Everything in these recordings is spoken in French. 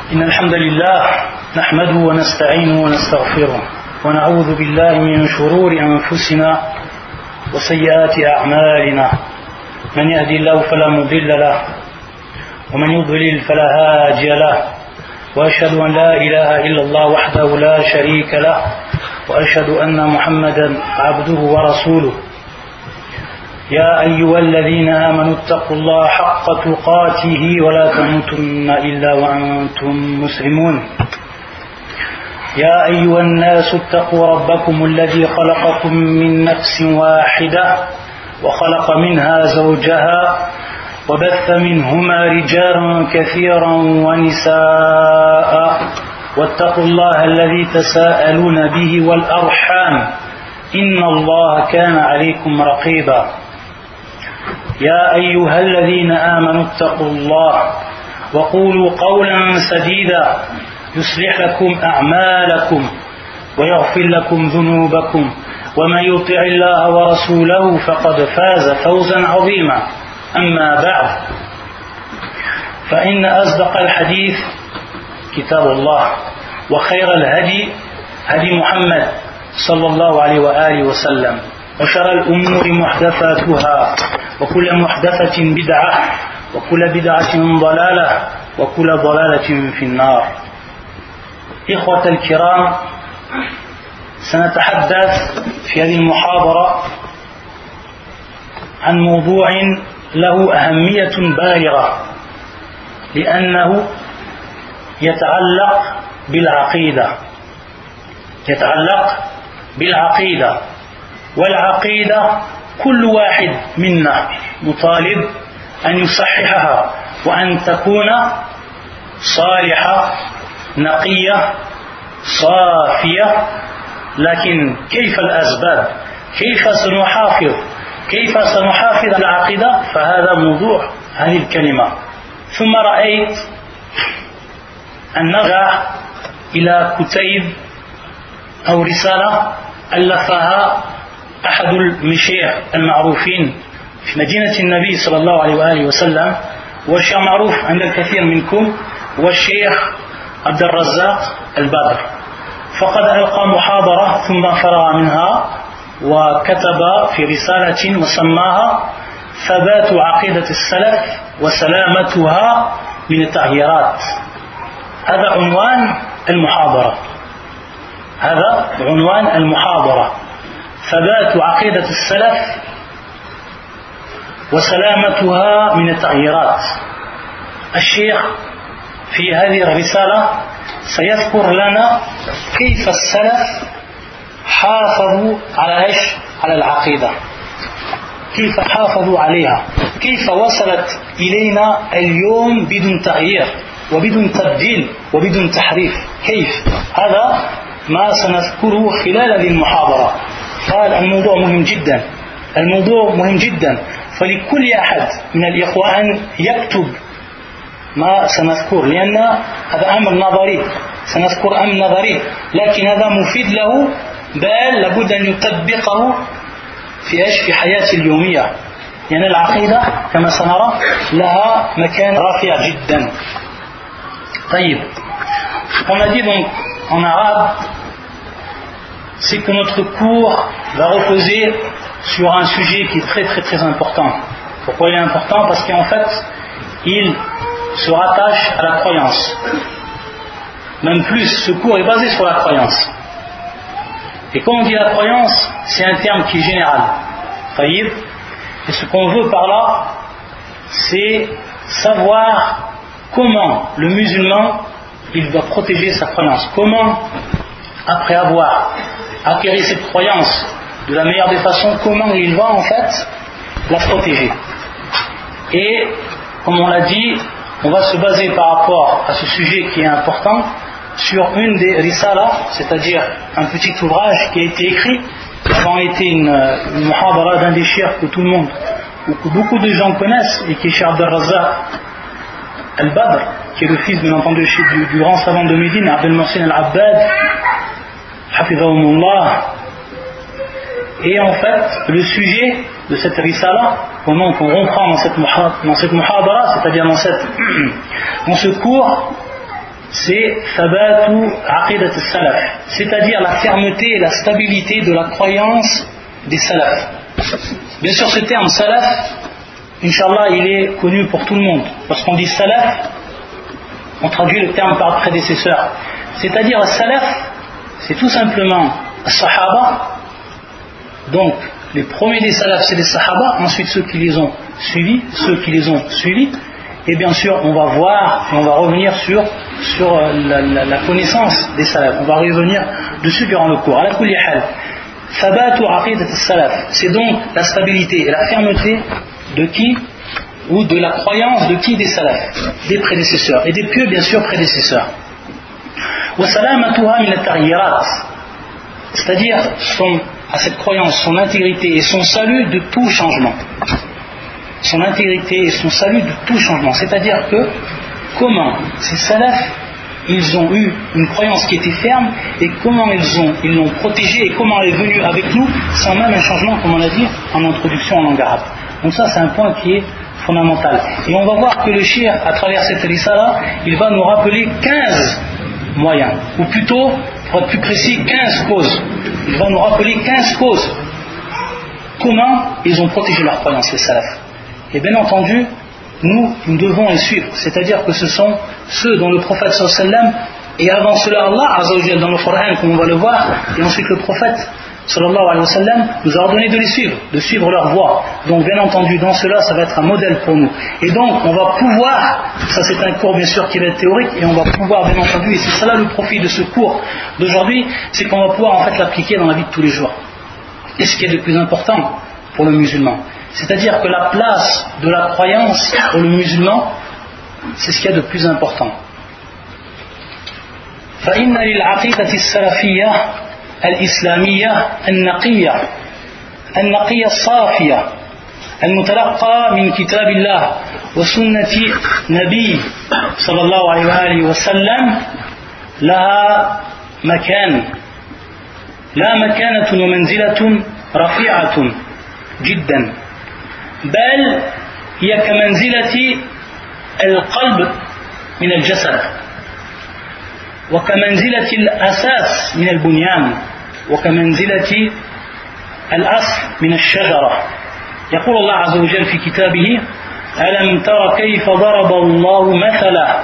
إن الحمد لله نحمده ونستعينه ونستغفره ونعوذ بالله من شرور أنفسنا وسيئات أعمالنا من يهدي الله فلا مضل له ومن يضلل فلا هادي له وأشهد أن لا إله إلا الله وحده لا شريك له وأشهد أن محمدا عبده ورسوله يا أيها الذين آمنوا اتقوا الله حق تقاته ولا تموتن إلا وأنتم مسلمون يا أيها الناس اتقوا ربكم الذي خلقكم من نفس واحدة وخلق منها زوجها وبث منهما رجالا كثيرا ونساء واتقوا الله الذي تساءلون به والأرحام إن الله كان عليكم رقيبا يا أيها الذين آمنوا اتقوا الله وقولوا قولا سديدا يصلح لكم أعمالكم ويغفر لكم ذنوبكم ومن يطع الله ورسوله فقد فاز فوزا عظيما أما بعد فإن أصدق الحديث كتاب الله وخير الهدي هدي محمد صلى الله عليه وآله وسلم وشر الأمور محدثاتها وكل محدثة بدعة وكل بدعة ضلالة وكل ضلالة في النار. إخوة الكرام، سنتحدث في هذه المحاضرة عن موضوع له أهمية بالغة لأنه يتعلق بالعقيدة والعقيدة كل واحد منا مطالب أن يصححها وأن تكون صالحة نقية صافية. لكن كيف الأسباب؟ كيف سنحافظ العقيدة؟ فهذا موضوع هذه الكلمة. ثم رأيت أن نرجع إلى كتيب أو رسالة ألفها أحد المشايخ المعروفين في مدينة النبي صلى الله عليه وآله وسلم، والشيخ معروف عند الكثير منكم، والشيخ عبد الرزاق البدر. فقد ألقى محاضرة ثم فرغ منها وكتب في رسالة وسماها ثبات عقيدة السلف وسلامتها من التغييرات. هذا عنوان المحاضرة، ثبات عقيدة السلف وسلامتها من التغييرات. الشيخ في هذه الرسالة سيذكر لنا كيف السلف حافظوا على العقيدة، كيف حافظوا عليها، كيف وصلت إلينا اليوم بدون تغيير وبدون تبديل وبدون تحريف. كيف؟ هذا ما سنذكره خلال هذه المحاضرة. قال الموضوع مهم جدا، فلكل أحد من الإخوة أن يكتب ما سنذكر، لأن هذا أمر نظري، سنذكر أمر نظري لكن هذا مفيد له، بل لابد أن يطبقه في حياته اليومية، لأن العقيدة كما سنرى لها مكان رافع جدا. طيب، on a dit donc en arabe, c'est que notre cours va reposer sur un sujet qui est très très très important. Pourquoi il est important? Parce qu'en fait, il se rattache à la croyance. Même plus, ce cours est basé sur la croyance. Et quand on dit la croyance, c'est un terme qui est général. Et ce qu'on veut par là, c'est savoir comment le musulman il doit protéger sa croyance. Comment, après avoir acquis cette croyance de la meilleure des façons, comment il va en fait la protéger. Et comme on l'a dit, on va se baser par rapport à ce sujet qui est important sur une des risalas, c'est-à-dire un petit ouvrage qui a été écrit, qui a été une muhadara d'un des cheikhs que tout le monde, ou que beaucoup de gens connaissent, et qui est Cheikh Abd al-Razzaq al-Badr, qui est le fils bien entendu du grand savant de Médine, Abdel Mohsin al-Abbad, hafidhahumullah. Et en fait, le sujet de cette risala, pendant qu'on reprend dans cette muhadara, c'est-à-dire dans ce cours, c'est Thabatu Aqidat al-Salaf, c'est-à-dire la fermeté et la stabilité de la croyance des Salaf. Bien sûr, ce terme Salaf, Inch'Allah, il est connu pour tout le monde. Lorsqu'on dit Salaf, on traduit le terme par prédécesseur. C'est-à-dire Salaf, c'est tout simplement Sahaba. Donc, les premiers des Salaf, c'est les Sahaba. Ensuite, ceux qui les ont suivis. Et bien sûr, on va voir et on va revenir sur la connaissance des Salaf. On va revenir dessus durant le cours. Ala kulli hal. Thabatu aqidat as-salaf, c'est donc la stabilité et la fermeté de qui? Ou de la croyance de qui? Des salaf, des prédécesseurs, et des pieux bien sûr prédécesseurs. Wa salamatuha min at-taghyirat, c'est-à-dire à cette croyance, son intégrité et son salut de tout changement. Son intégrité et son salut de tout changement. C'est-à-dire que comment ces salafs, ils ont eu une croyance qui était ferme, et comment ils l'ont protégée, et comment elle est venue avec nous sans même un changement, comme on l'a dit en introduction en langue arabe. Donc ça, c'est un point qui est fondamental. Et on va voir que le shir, à travers cette risala, il va nous rappeler 15 moyens, ou plutôt, pour être plus précis, 15 causes. Il va nous rappeler 15 causes. Comment ils ont protégé leur croyance, les salafs. Et bien entendu, nous devons les suivre, c'est-à-dire que ce sont ceux dont le prophète sallallahu alayhi wa sallam, et avant cela Allah azza wa jalla dans le Coran, comme on va le voir, et ensuite le prophète sallallahu alayhi wa sallam nous a ordonné de suivre leur voie. Donc bien entendu, dans cela, ça va être un modèle pour nous. Et donc on va pouvoir, ça c'est un cours bien sûr qui va être théorique, et on va pouvoir bien entendu, et c'est cela le profit de ce cours d'aujourd'hui, c'est qu'on va pouvoir en fait l'appliquer dans la vie de tous les jours. Et ce qui est le plus important pour le musulman, c'est-à-dire que la place de la croyance pour le musulman, c'est ce qu'il y a de plus important. فإن للعقيدة السلفية الإسلامية النقية الصافية المتلقى من كتاب الله وسنة نبي صلى الله عليه وآله وسلم لها مكان، لا مكانة ومنزلة رفيعة جدا، بل هي كمنزلة القلب من الجسد، وكمنزلة الأساس من البنيان، وكمنزلة الأصل من الشجرة. يقول الله عز وجل في كتابه: ألم تر كيف ضرب الله مثلا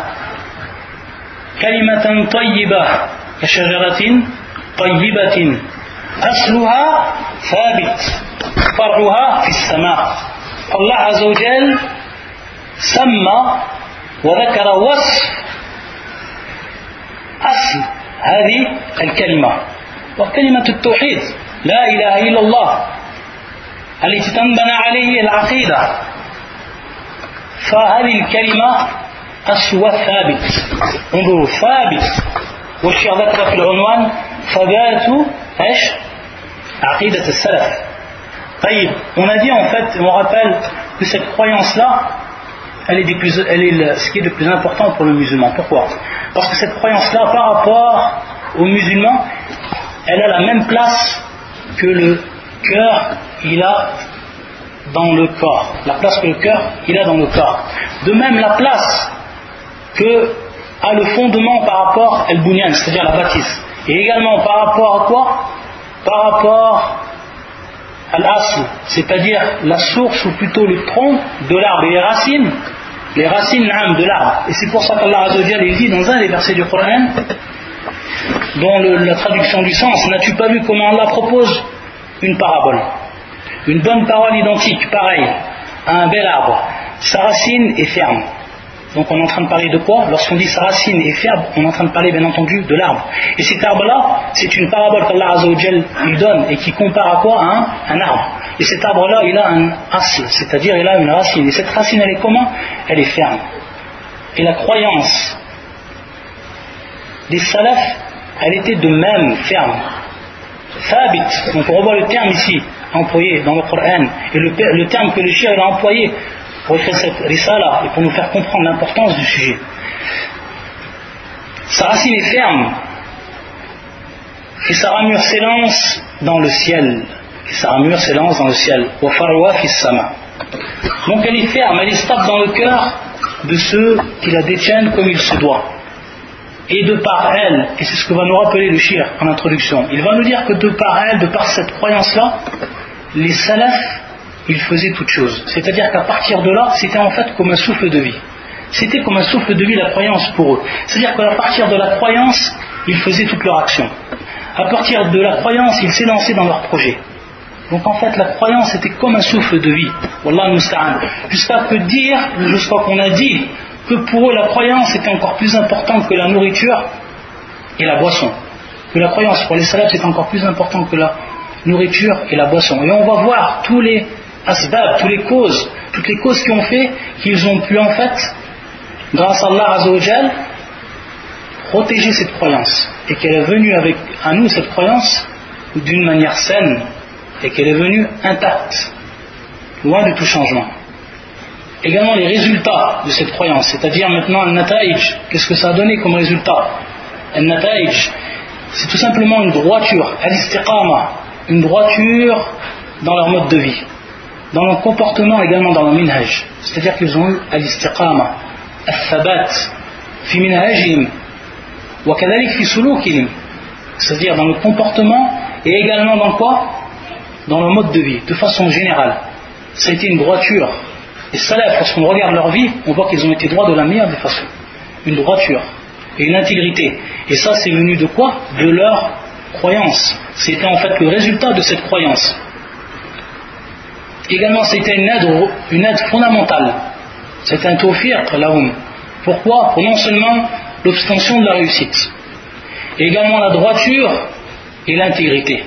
كلمة طيبة كشجرة طيبة أصلها ثابت فرعها في السماء. الله عز وجل سمى وذكر وصف أصل هذه الكلمة، وكلمة التوحيد لا إله إلا الله التي تنبنى عليه العقيدة. فهذه الكلمة أصلها ثابت. انظروا، ثابت. والشيخ ذكر في العنوان ثبات عقيدة السلف. طيب, on a dit en fait, on rappelle que cette croyance-là, elle est ce qui est le plus important pour le musulman. Pourquoi? Parce que cette croyance-là, par rapport aux musulmans, elle a la même place que le cœur il a dans le corps. La place que le cœur il a dans le corps. De même, la place que a le fondement par rapport al bunyan, c'est-à-dire la bâtisse. Et également par rapport à quoi? Par rapport à l'asl, c'est-à-dire la source ou plutôt le tronc de l'arbre et les racines de l'arbre. Et c'est pour ça qu'Allah Azza wa Jalla il dit dans un des versets du Coran, dont la traduction du sens: n'as-tu pas vu comment Allah propose une parabole, une bonne parole identique, pareille, à un bel arbre, sa racine est ferme. Donc on est en train de parler de quoi? Lorsqu'on dit sa racine est ferme, on est en train de parler bien entendu de l'arbre. Et cet arbre-là, c'est une parabole qu'Allah Azza wa Jalla il donne et qui compare à quoi? À un arbre. Et cet arbre-là, il a un asl, c'est-à-dire il a une racine. Et cette racine, elle est comment? Elle est ferme. Et la croyance des salafs, elle était de même ferme. Thabit. Donc on revoit le terme ici employé dans le Coran et le terme que le shir a employé pour écrire cette risala et pour nous faire comprendre l'importance du sujet. Sa racine est ferme et sa ramure s'élance dans le ciel. Donc elle est ferme, elle est stable dans le cœur de ceux qui la détiennent comme il se doit. Et de par elle, et c'est ce que va nous rappeler le shir en introduction, il va nous dire que de par elle, de par cette croyance-là, les salafs, ils faisaient toute chose. C'est-à-dire qu'à partir de là, c'était en fait comme un souffle de vie. C'était comme un souffle de vie la croyance pour eux. C'est-à-dire qu'à partir de la croyance, ils faisaient toute leur action. À partir de la croyance, ils s'élançaient dans leurs projets. Donc en fait, la croyance était comme un souffle de vie. Wallah musta'an. Jusqu'à qu'on a dit que pour eux la croyance était encore plus importante que la nourriture et la boisson. Que la croyance pour les salafs c'était encore plus importante que la nourriture et la boisson. Et on va voir tous les asbab, toutes les causes qui ont fait qu'ils ont pu en fait, grâce à Allah Azza wa Jal, protéger cette croyance. Et qu'elle est venue à nous cette croyance d'une manière saine. Et qu'elle est venue intacte, loin de tout changement. Également les résultats de cette croyance, c'est-à-dire maintenant al-nata'ij, qu'est-ce que ça a donné comme résultat? Al-nata'ij, c'est tout simplement une droiture, al-istiqama, une droiture dans leur mode de vie, dans leur comportement, également dans leur minhaj, c'est-à-dire qu'ils ont eu al-istiqama, al-thabat, fi minhajihim, wa kadhalik fi sulukihim, c'est-à-dire dans le comportement et également dans quoi? Dans leur mode de vie, de façon générale. Ça a été une droiture. Et salaf, lorsqu'on regarde leur vie, on voit qu'ils ont été droits de la meilleure des façons. Une droiture et une intégrité. Et ça, c'est venu de quoi? De leur croyance. C'était en fait le résultat de cette croyance. Également, c'était une aide fondamentale. C'était un tawfiq lahum. Pourquoi? Pour non seulement l'obtention de la réussite, et également la droiture et l'intégrité.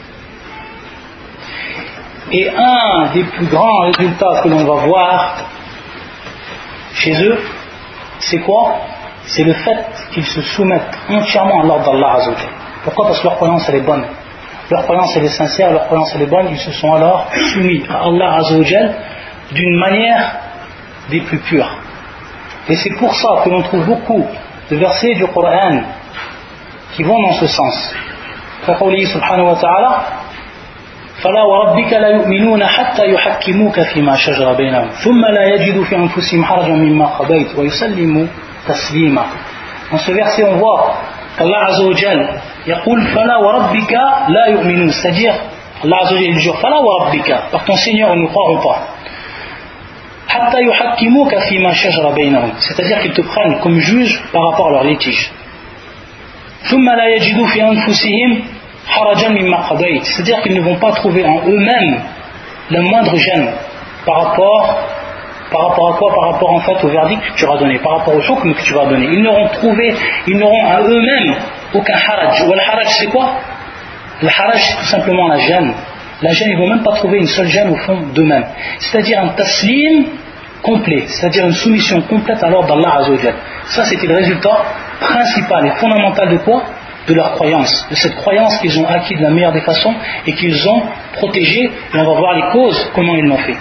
Et un des plus grands résultats que l'on va voir chez eux, c'est quoi? C'est le fait qu'ils se soumettent entièrement à l'ordre d'Allah Azza wa Jalla. Pourquoi? Parce que leur croyance elle est bonne. Leur croyance elle est sincère, leur croyance elle est bonne, ils se sont alors soumis à Allah Azza wa Jalla d'une manière des plus pures. Et c'est pour ça que l'on trouve beaucoup de versets du Coran qui vont dans ce sens. فقوله سبحانه وتعالى فلا وربك لا يؤمنون حتى يحكموك فيما شجر بينهم ثم لا يجدوا في أنفسهم حرجا مما قضيت ويسلموا تسليما. Dans ce verset on voit qu'Allah Azza wa Jal يقول فلا وربك لا يؤمنون, c'est-à-dire Allah Azza wa Jal jure فلا وربك, par ton Seigneur ils ne croiront pas, حتى يحكموك فيما شجر بينهم, c'est-à-dire qu'ils te prennent comme juge par rapport à leur litige. ثم لا يجدوا في أنفسهم حرجا مما قضيت, c'est-à-dire qu'ils ne vont pas trouver en eux-mêmes la moindre gêne par rapport à quoi? Par rapport en fait au verdict que tu vas donner, par rapport au hukm que tu vas donner. Ils n'auront à eux-mêmes aucun haraj. Ou le haraj c'est quoi? Le haraj c'est tout simplement la gêne. La gêne, ils ne vont même pas trouver une seule gêne au fond d'eux-mêmes. C'est-à-dire un taslim complet, c'est-à-dire une soumission complète à l'ordre d'Allah Azza wa Jal. Ça c'était le résultat principal et fondamental de quoi? De leur croyance, de cette croyance qu'ils ont acquis de la meilleure des façons et qu'ils ont protégée, et on va voir les causes, comment ils l'ont fait.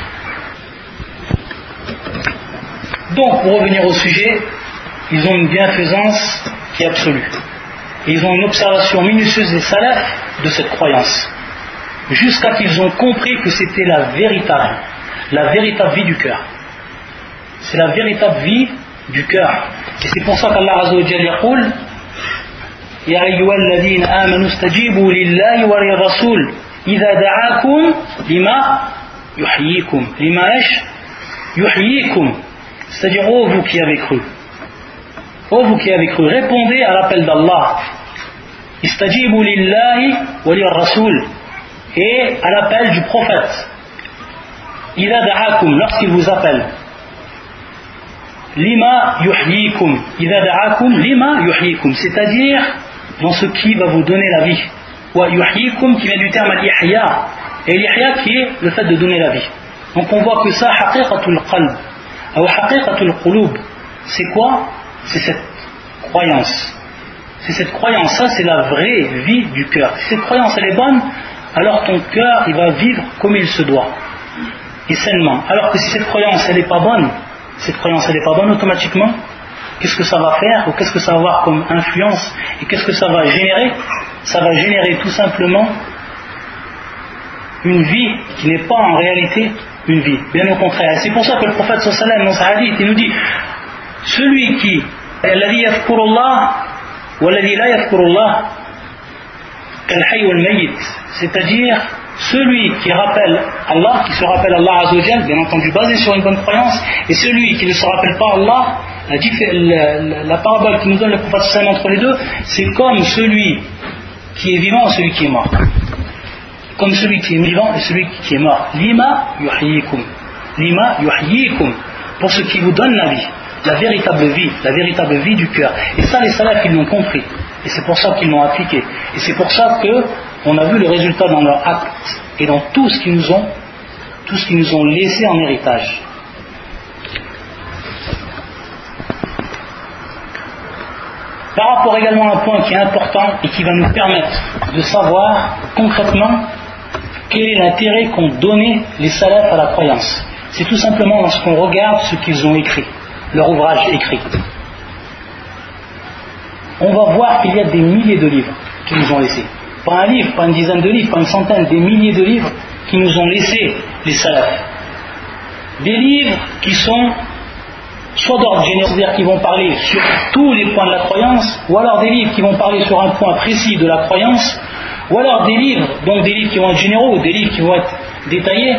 Donc pour revenir au sujet, ils ont une bienfaisance qui est absolue et ils ont une observation minutieuse des salafs de cette croyance, jusqu'à qu'ils ont compris que c'était la véritable vie du cœur. C'est la véritable vie du cœur. Et c'est pour ça qu'Allah Azza wa Jalla yaqul يا أيها الذين آمنوا استجيبوا لله وللرسول إذا دعاكم لما يحييكم. لما إيش؟ يحييكم. C'est-à-dire, ô vous qui avez cru, répondez à l'appel d'Allah. استجيبوا لله وللرسول, et à l'appel du prophète. إذا دعاكم, lorsqu'il vous appelle. لما يحييكم. إذا دعاكم لما يحييكم, c'est-à-dire dans ce qui va vous donner la vie. Wa yuhyikum, qui vient du terme al-ihya, et l'ihya qui est le fait de donner la vie. Donc on voit que ça, haqiqatul qalb ou haqiqatul qulub, c'est quoi? C'est cette croyance. Ça c'est la vraie vie du cœur. Si cette croyance elle est bonne, alors ton cœur il va vivre comme il se doit et sainement. Alors que si cette croyance elle n'est pas bonne, automatiquement, qu'est-ce que ça va faire, ou qu'est-ce que ça va avoir comme influence, et qu'est-ce que ça va générer? Ça va générer tout simplement une vie qui n'est pas en réalité une vie, bien au contraire. Et c'est pour ça que le prophète sallallahu alayhi wa sallam dans sa hadith, il nous dit, celui qui الذي يذكر الله والذي لا يذكر الله كالحي والميت, c'est-à-dire celui qui rappelle Allah, qui se rappelle Allah Azza wa Jal, bien entendu basé sur une bonne croyance, et celui qui ne se rappelle pas Allah, la parabole qui nous donne le prophète sallallahu entre les deux, c'est comme celui qui est vivant et celui qui est mort. Comme celui qui est vivant et celui qui est mort. Lima yuhyikum. Lima yuhyikum. Pour ce qui vous donne la vie, la véritable vie du cœur. Et ça, les salafs, ils l'ont compris. Et c'est pour ça qu'ils l'ont appliqué. Et c'est pour ça qu'on a vu le résultat dans leurs actes et dans tout ce qu'ils nous ont laissé en héritage. Par rapport également à un point qui est important et qui va nous permettre de savoir concrètement quel est l'intérêt qu'ont donné les salafs à la croyance. C'est tout simplement lorsqu'on regarde ce qu'ils ont écrit, leur ouvrage écrit. On va voir qu'il y a des milliers de livres qu'ils nous ont laissés. Pas un livre, pas une dizaine de livres, pas une centaine, des milliers de livres qui nous ont laissés les salafs. Des livres qui sont soit d'ordre général, c'est-à-dire qui vont parler sur tous les points de la croyance, ou alors des livres qui vont parler sur un point précis de la croyance, ou alors des livres, donc des livres qui vont être généraux, des livres qui vont être détaillés,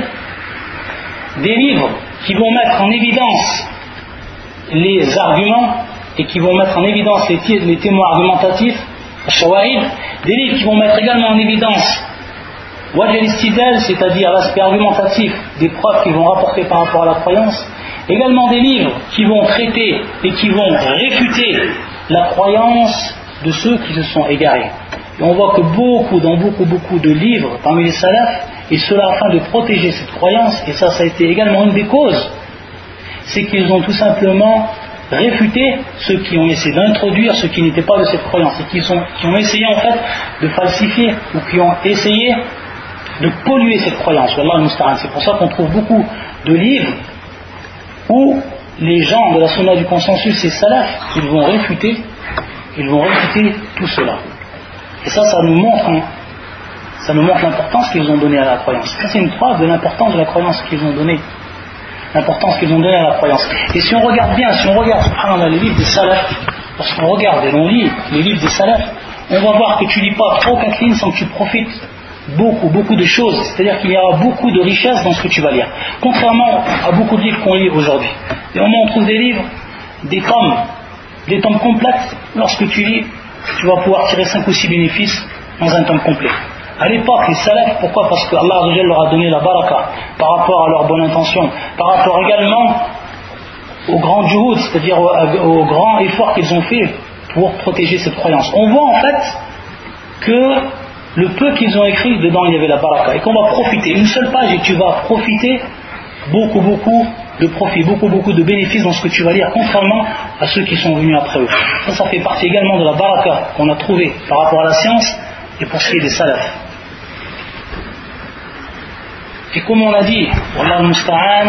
des livres qui vont mettre en évidence les arguments et qui vont mettre en évidence les témoins argumentatifs, des livres qui vont mettre également en évidence wajh al-istidlal, c'est-à-dire l'aspect argumentatif des preuves qu'ils vont rapporter par rapport à la croyance, également des livres qui vont traiter et qui vont réfuter la croyance de ceux qui se sont égarés. Et on voit que dans beaucoup de livres parmi les salafs, et cela afin de protéger cette croyance, et ça a été également une des causes, c'est qu'ils ont tout simplement réfuté ceux qui ont essayé d'introduire ce qui n'était pas de cette croyance, et qui ont essayé en fait de falsifier, ou qui ont essayé de polluer cette croyance. Wallah al-musta'an. C'est pour ça qu'on trouve beaucoup de livres où les gens de la sunna du consensus, ces salafs, ils vont réfuter tout cela. Et ça nous montre l'importance qu'ils ont donnée à la croyance. Ça, c'est une preuve de l'importance de la croyance qu'ils ont donnée. L'importance qu'ils ont donnée à la croyance. Et si on regarde subhanallah, les livres des salafs, lorsqu'on regarde et l'on lit les livres des salafs, on va voir que tu lis pas 3 ou 4 lignes sans que tu profites beaucoup de choses. C'est-à-dire qu'il y aura beaucoup de richesse dans ce que tu vas lire. Contrairement à beaucoup de livres qu'on lit aujourd'hui. Et au moins on trouve des livres, des tomes complètes. Lorsque tu lis, tu vas pouvoir tirer 5 ou 6 bénéfices dans un tome complet. À l'époque, les salafs, pourquoi? Parce que Allah leur a donné la baraka par rapport à leur bonne intention, par rapport également au grand juhud, c'est-à-dire au grand effort qu'ils ont fait pour protéger cette croyance. On voit en fait que le peu qu'ils ont écrit, dedans il y avait la baraka, et qu'on va profiter, une seule page et tu vas profiter beaucoup de profit, beaucoup de bénéfices dans ce que tu vas lire, contrairement à ceux qui sont venus après eux. Ça fait partie également de la baraka qu'on a trouvée par rapport à la science et pour ce qui est des salafs. Et comme on a dit, Wallah al-musta'an,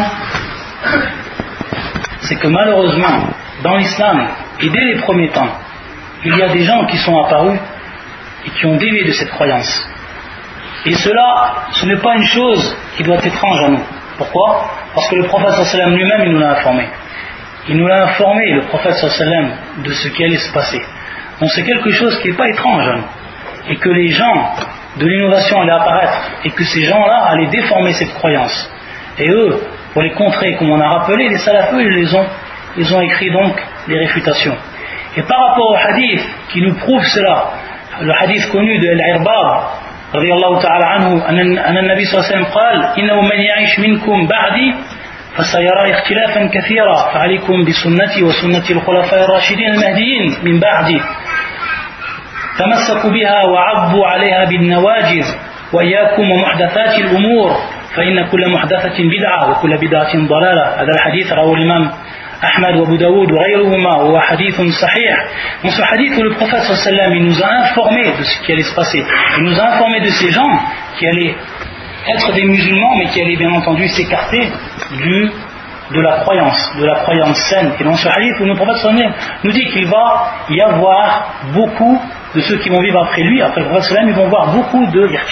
c'est que malheureusement, dans l'islam, et dès les premiers temps, il y a des gens qui sont apparus et qui ont dévié de cette croyance. Et cela, ce n'est pas une chose qui doit être étrange à nous. Pourquoi? Parce que le prophète sallallahu alayhi wa sallam lui-même, il nous l'a informé. Il nous l'a informé, le prophète sallallahu alayhi wa sallam, de ce qui allait se passer. Donc c'est quelque chose qui n'est pas étrange à nous. Et que les gens de l'innovation allaient apparaître, et que ces gens-là allaient déformer cette croyance. Et eux, pour les contrer, comme on a rappelé, les salafs, ils ont écrit donc des réfutations. Et par rapport au hadith qui nous prouve cela, le hadith connu de Al-Irbad رضي الله تعالى عنه أن النبي صلى الله عليه وسلم قال إنه من يعيش منكم بعدي فسيرى اختلافا كثيرا فعليكم بسنتي وسنة الخلفاء الراشدين المهديين من بعدي تمسكوا بها وعضوا عليها بالنواجذ وإياكم ومحدثات الأمور فإن كل محدثة بدعة وكل بدعة ضلالة. هذا الحديث رواه الإمام Ahmad ou Abu Daoud ou غيرهما ou hadith sahih. Dans ce hadith où le prophète sallallahu alayhi wa sallam il nous a informé de ce qui allait se passer, il nous a informé de ces gens qui allaient être des musulmans mais qui allaient bien entendu s'écarter de la croyance saine. Et dans ce hadith où le prophète sallallahu alayhi wa sallam nous dit qu'il va y avoir beaucoup de ceux qui vont vivre après lui, après le prophète sallallahu alayhi wa sallam, ils vont voir beaucoup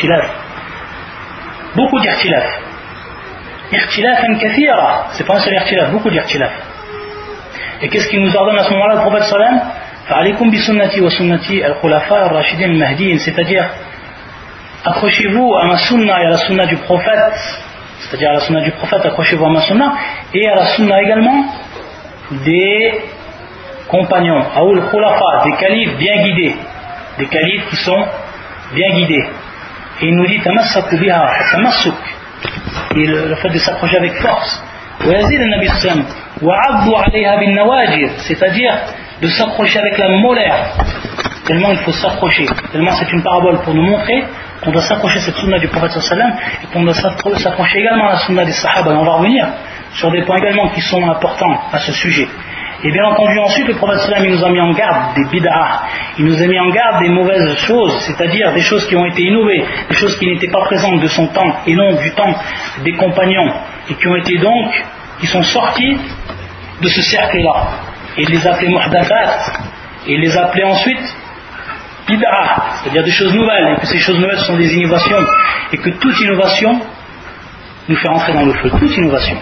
d'irtilaf. Irtilafan kathira, c'est pas un seul irtilaf, beaucoup d'irtilaf. Et qu'est-ce qu'il nous ordonne à ce moment-là, le prophète sallam? فَعَلَيْكُمْ بِسُنَّتِي وَسُنَّتِي الْخُلَفَاءِ الرَّاشِدِينَ الْمَهْدِيِّينَ, c'est-à-dire accrochez-vous à ma sunna et à la sunna du prophète, c'est-à-dire à la sunna du prophète, accrochez-vous à ma sunna et à la sunna également des compagnons, aoul khulafa, des califes bien guidés, des califes qui sont bien guidés. Et il nous dit tamassaku biha, tamassuk, et le fait de s'approcher avec force. Wa yazid an-nabi sallam wa 'addu 'alayha bin nawajir, c'est-à-dire de s'approcher avec la molaire, tellement il faut s'approcher, tellement c'est une parabole pour nous montrer qu'on doit s'approcher de cette sunna du prophète sallam et qu'on doit s'approcher également à la sunna des sahaba. Et on va revenir sur des points également qui sont importants à ce sujet. Et bien entendu ensuite le prophète sallam il nous a mis en garde des bid'ah, il nous a mis en garde des mauvaises choses, c'est-à-dire des choses qui ont été innovées, des choses qui n'étaient pas présentes de son temps et non du temps des compagnons et qui ont été donc, qui sont sortis de ce cercle-là. Et il les appelait muhdathat, et il les appelait ensuite bid'ah, c'est-à-dire des choses nouvelles, et que ces choses nouvelles sont des innovations, et que toute innovation nous fait rentrer dans le feu, toute innovation,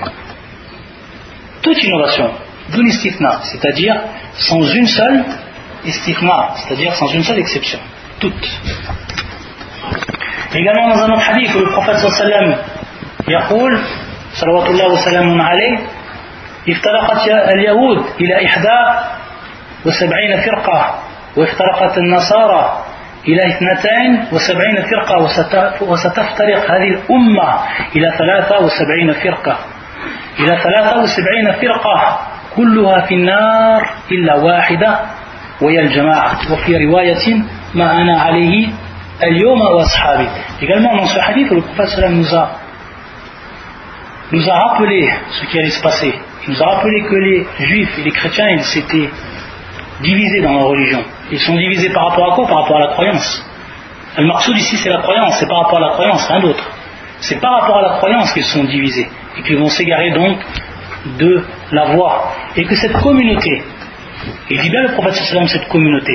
d'un istithna, c'est-à-dire sans une seule istithna, c'est-à-dire sans une seule exception, toutes. Également dans un autre hadith où le prophète sallallahu alayhi wa sallam يقول صلوات الله وسلامه عليه افترقت اليهود إلى 71 فرقة وافترقت النصارى إلى 72 فرقة وستفترق هذه الأمة إلى 73 فرقة كلها في النار إلا واحدة وهي الجماعة وفي رواية ما أنا عليه اليوم وأصحابي. Également dans ce hadith où le prophète sallam nous a rappelé ce qui allait se passer. Il nous a rappelé que les juifs et les chrétiens ils s'étaient divisés dans leur religion. Ils sont divisés par rapport à quoi? Par rapport à la croyance. Le maqsoud ici c'est la croyance, c'est par rapport à la croyance, rien d'autre. C'est par rapport à la croyance qu'ils sont divisés et qu'ils vont s'égarer donc de la voie. Et que cette communauté, il dit bien le prophète sallam cette communauté,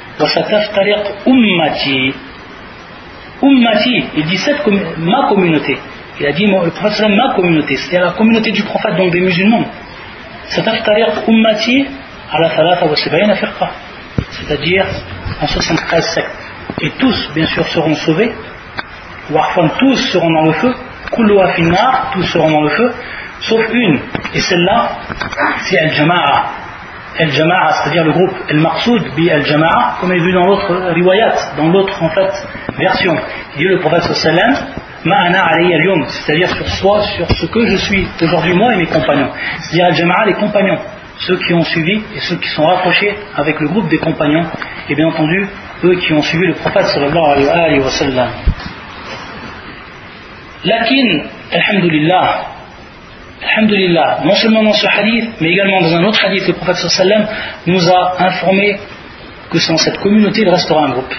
ummati, il dit ma communauté. Il a dit le prophète sallam ma communauté, c'est-à-dire la communauté du prophète, donc des musulmans. Sataftariq ummati ala 73 firqa, c'est-à-dire en 73 sectes. Et tous, bien sûr, seront sauvés, ou enfin tous seront dans le feu, kulluha finnar, tous seront dans le feu, sauf une, et celle-là, c'est al-jama'a. Al-jama'a, c'est-à-dire le groupe, al-maqsoud bi al-jama'a, comme est vu dans l'autre riwayat, dans l'autre en fait version. Il dit le prophète sallam ma'ana alayya al-yawm, c'est-à-dire sur ce que je suis aujourd'hui moi et mes compagnons. C'est-à-dire al-jama'a, les compagnons, ceux qui ont suivi et ceux qui sont rapprochés avec le groupe des compagnons, et bien entendu eux qui ont suivi le prophète sallallahu alayhi wa sallam. Lakin, alhamdulillah, non seulement dans ce hadith, mais également dans un autre hadith, le prophète sallallahu alayhi wa sallam nous a informé que dans cette communauté il restera un groupe.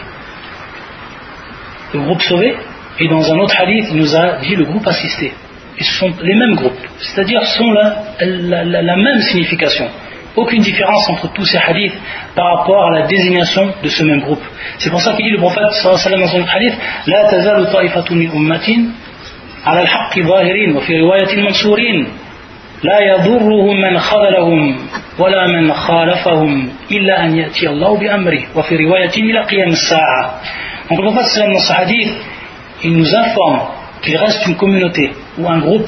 Le groupe sauvé, et dans un autre hadith il nous a dit le groupe assisté. Et ce sont les mêmes groupes, c'est-à-dire sont la même signification. Aucune différence entre tous ces hadiths par rapport à la désignation de ce même groupe. C'est pour ça qu'il dit le prophète sallallahu alayhi wa sallam dans son autre hadith la tazalu ta'ifatun min ummatin على الحق ظاهرين وفي رواية منصورين لا يضرهم من خذلهم ولا من خالفهم إلا أن يأتي الله بأمره وفي رواية إلى قيام الساعة. Donc le prophète sallam dans ce hadith il nous informe qu'il reste une communauté ou un groupe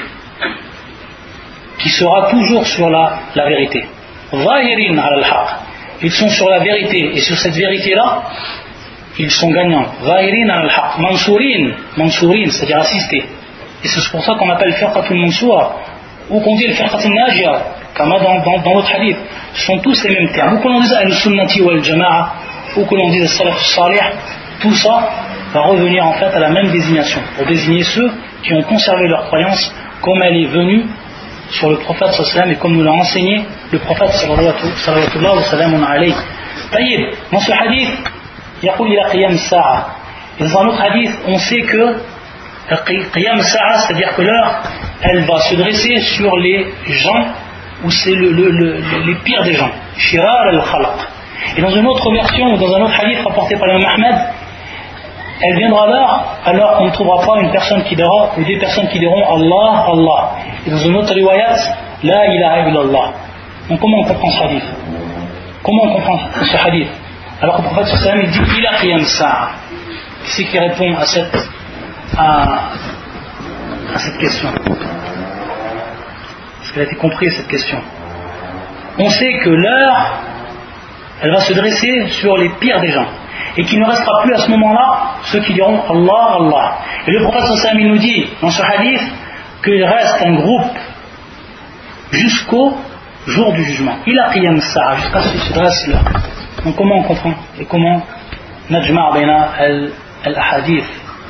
qui sera toujours sur la vérité. ظاهرين على الحق, ils sont sur la vérité et sur cette vérité là ils sont gagnants. ظاهرين على الحق, منصورين, c'est-à-dire assistés. Et c'est pour ça qu'on appelle firqatul mansura ou qu'on dit le firqatul najia, comme dans l'autre hadith. Ce sont tous les mêmes termes. Ou que l'on dise al-sunnati ou al-jama'a, ou que l'on dise al-salaf salih, tout ça va revenir en fait à la même désignation, pour désigner ceux qui ont conservé leur croyance comme elle est venue sur le prophète sallallahu alayhi wa sallam et comme nous l'a enseigné le prophète sallallahu alayhi wa sallam. Dans ce hadith يقول إلى قيام الساعة. Et dans un autre hadith, on sait que قيام الساعة, c'est-à-dire que l'heure, elle va se dresser sur les gens où c'est les pires des gens. شرار الخلق. Et dans une autre version ou dans un autre hadith rapporté par l'imam Ahmed, elle viendra l'heure alors qu'on ne trouvera pas une personne qui dira ou des personnes qui diront Allah, Allah. Et dans une autre riwayat, La ilaha illallah. Donc comment on comprend ce hadith? Comment on comprend ce hadith? Alors que le prophète sallallahu alayhi wa sallam, il dit ila qiyam as-sa'a. Qui c'est qui répond à cette question? Est-ce qu'elle a été comprise cette question? On sait que l'heure, elle va se dresser sur les pires des gens, et qu'il ne restera plus à ce moment-là ceux qui diront Allah, Allah. Et le prophète sallallahu alayhi wa sallam, il nous dit dans ce hadith qu'il reste un groupe jusqu'au jour du jugement. Il a qiyam as-sa'a, jusqu'à ce que se dresse l'heure. Donc comment on comprend et comment najma' bayna al-ahadith?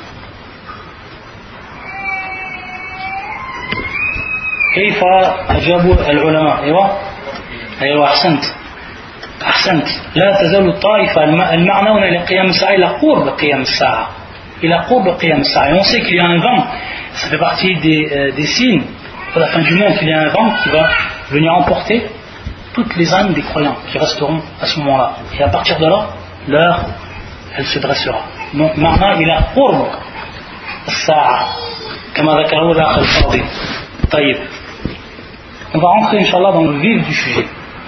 كيف أجاب العلماء؟ أيوة أحسنت. لا تزال الطائفة المعنى إلى قيام الساعة إلى قرب قيام الساعة. Et on sait qu'il y a un vent, ça fait partie des signes pour la fin du monde, qu'il y a un vent qui va venir emporter toutes les âmes des croyants qui resteront à ce moment-là. Et à partir de là, l'heure, elle se dressera. Donc, ma'na ila qurb as-sa'a, kama dhakarahu al-akh al-fadil. Tayyib. On va rentrer, Inch'Allah, dans le vif du sujet.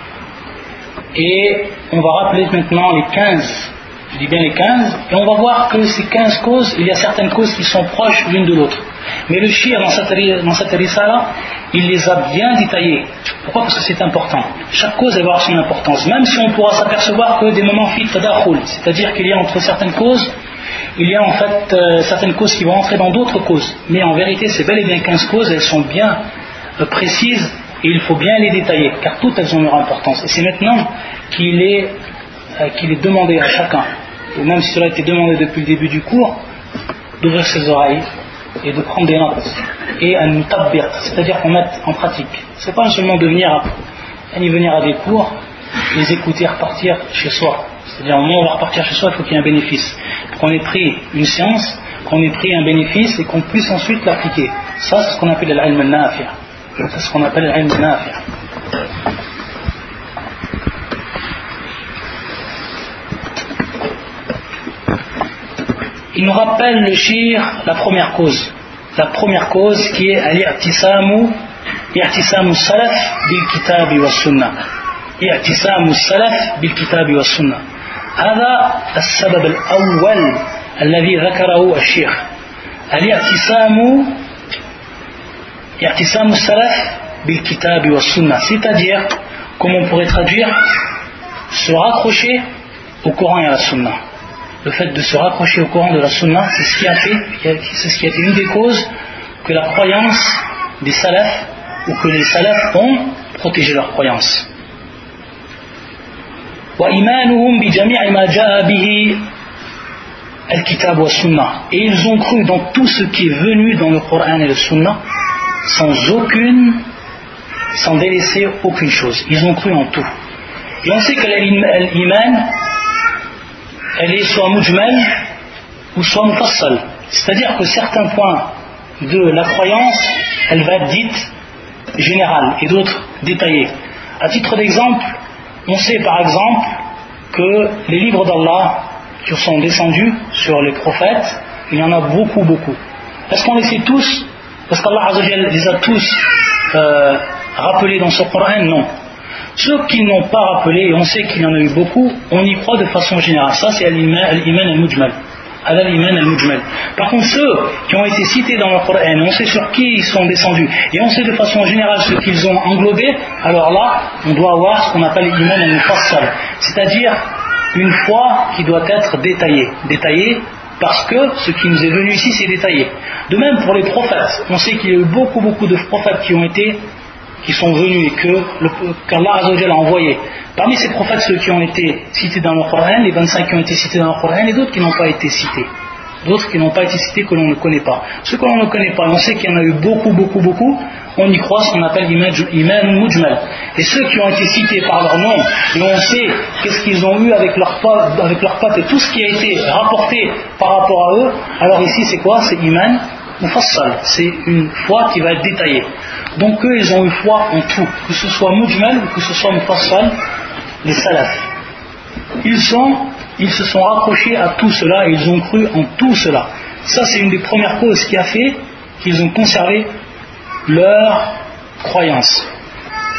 Et on va rappeler maintenant les 15, je dis bien les 15, et on va voir que ces 15 causes, il y a certaines causes qui sont proches l'une de l'autre. Mais le shir, dans cette risala, il les a bien détaillées. Pourquoi? Parce que c'est important. Chaque cause, elle va avoir son importance. Même si on pourra s'apercevoir que des moments fit tadakhul, c'est-à-dire qu'il y a entre certaines causes, il y a en fait certaines causes qui vont entrer dans d'autres causes. Mais en vérité, c'est bel et bien 15 causes, elles sont bien précises et il faut bien les détailler, car toutes elles ont leur importance. Et c'est maintenant qu'il est demandé à chacun, et même si cela a été demandé depuis le début du cours, d'ouvrir ses oreilles et de prendre des notes et à nous tabbir, c'est-à-dire qu'on mette en pratique. C'est pas seulement de venir à des cours, les écouter, repartir chez soi. C'est-à-dire au moment où on va repartir chez soi, il faut qu'il y ait un bénéfice, qu'on ait pris une science, qu'on ait pris un bénéfice et qu'on puisse ensuite l'appliquer. Ça, c'est ce qu'on appelle l'ilm al-nafi'. C'est ce qu'on appelle l'ilm al-nafi'. Il nous rappelle le shir, la première cause qui est al-i'tisamu salaf bil kitabi wa sunnah. i'tisamu salaf bil kitabi wa sunnah. هذا السبب الأول الذي ذكره الشيخ. i'tisamu salaf bil kitabi wa sunnah, c'est-à-dire, comme on pourrait traduire, se raccrocher au Coran et à la Sunna. Le fait de se raccrocher au Coran de la Sunna, c'est ce qui a été une des causes que la croyance des salafs, ou que les salafs ont protégé leur croyance. وإيمانهم بجميع ما جاء به الكتاب والسنة. Et ils ont cru dans tout ce qui est venu dans le Coran et le Sunna, sans délaisser aucune chose. Ils ont cru en tout. Et on sait que l'iman, elle est soit mujmal ou soit mufassal, c'est-à-dire que certains points de la croyance, elle va être dite générale et d'autres détaillées. À titre d'exemple, on sait par exemple que les livres d'Allah qui sont descendus sur les prophètes, il y en a beaucoup. Est-ce qu'on les sait tous? Est-ce qu'Allah Azza wa Jalla les a tous rappelés dans ce Coran? Non. Ceux qui n'ont pas rappelé, et on sait qu'il y en a eu beaucoup, on y croit de façon générale. Ça, c'est al-iman al-mujmal. Par contre, ceux qui ont été cités dans le Coran, on sait sur qui ils sont descendus, et on sait de façon générale ce qu'ils ont englobé, alors là, on doit avoir ce qu'on appelle l'iman al-mufassal, c'est-à-dire une foi qui doit être détaillée, parce que ce qui nous est venu ici, c'est détaillé. De même pour les prophètes, on sait qu'il y a eu beaucoup de prophètes qui sont venus et qu'Allah Azza wa Jalla a envoyé. Parmi ces prophètes, ceux qui ont été cités dans le Coran, les 25 qui ont été cités dans le Coran, et d'autres qui n'ont pas été cités. D'autres qui n'ont pas été cités que l'on ne connaît pas. Ceux que l'on ne connaît pas, on sait qu'il y en a eu beaucoup, on y croit ce qu'on appelle iman mujmal. Et ceux qui ont été cités par leur nom, et on sait qu'est-ce qu'ils ont eu avec leur pape et tout ce qui a été rapporté par rapport à eux, alors ici c'est quoi? C'est iman mufassal, c'est une foi qui va être détaillée. Donc eux, ils ont eu foi en tout, que ce soit mujmal ou que ce soit mufassal, les salafs. Ils se sont raccrochés à tout cela et ils ont cru en tout cela. Ça, c'est une des premières causes qui a fait qu'ils ont conservé leur croyance.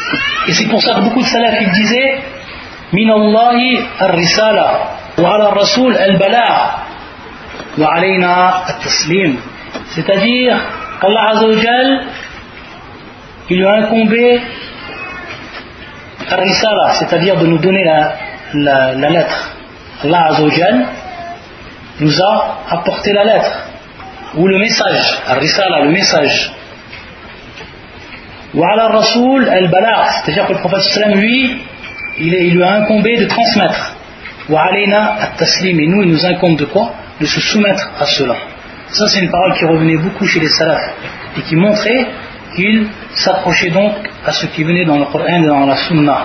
Et c'est pour ça que beaucoup de salaf ils disaient min Allahi ar-risala wa ala ar-rasul al-bala' wa alayna at-taslim, c'est-à-dire qu'Allah Azza wa Jal il lui a incombé ar-risala, c'est-à-dire de nous donner la lettre. Allah Azza wa Jal nous a apporté la lettre ou le message, ar-risala, le message. Wa ala ar-rasul al-bala', c'est-à-dire que le prophète sallam lui il lui a incombé de transmettre. Wa alayna at-taslim, et nous il nous incombe de quoi? De se soumettre à cela. Ça c'est une parole qui revenait beaucoup chez les salafs et qui montrait qu'ils s'approchaient donc à ce qui venait dans le Coran et dans la Sunna.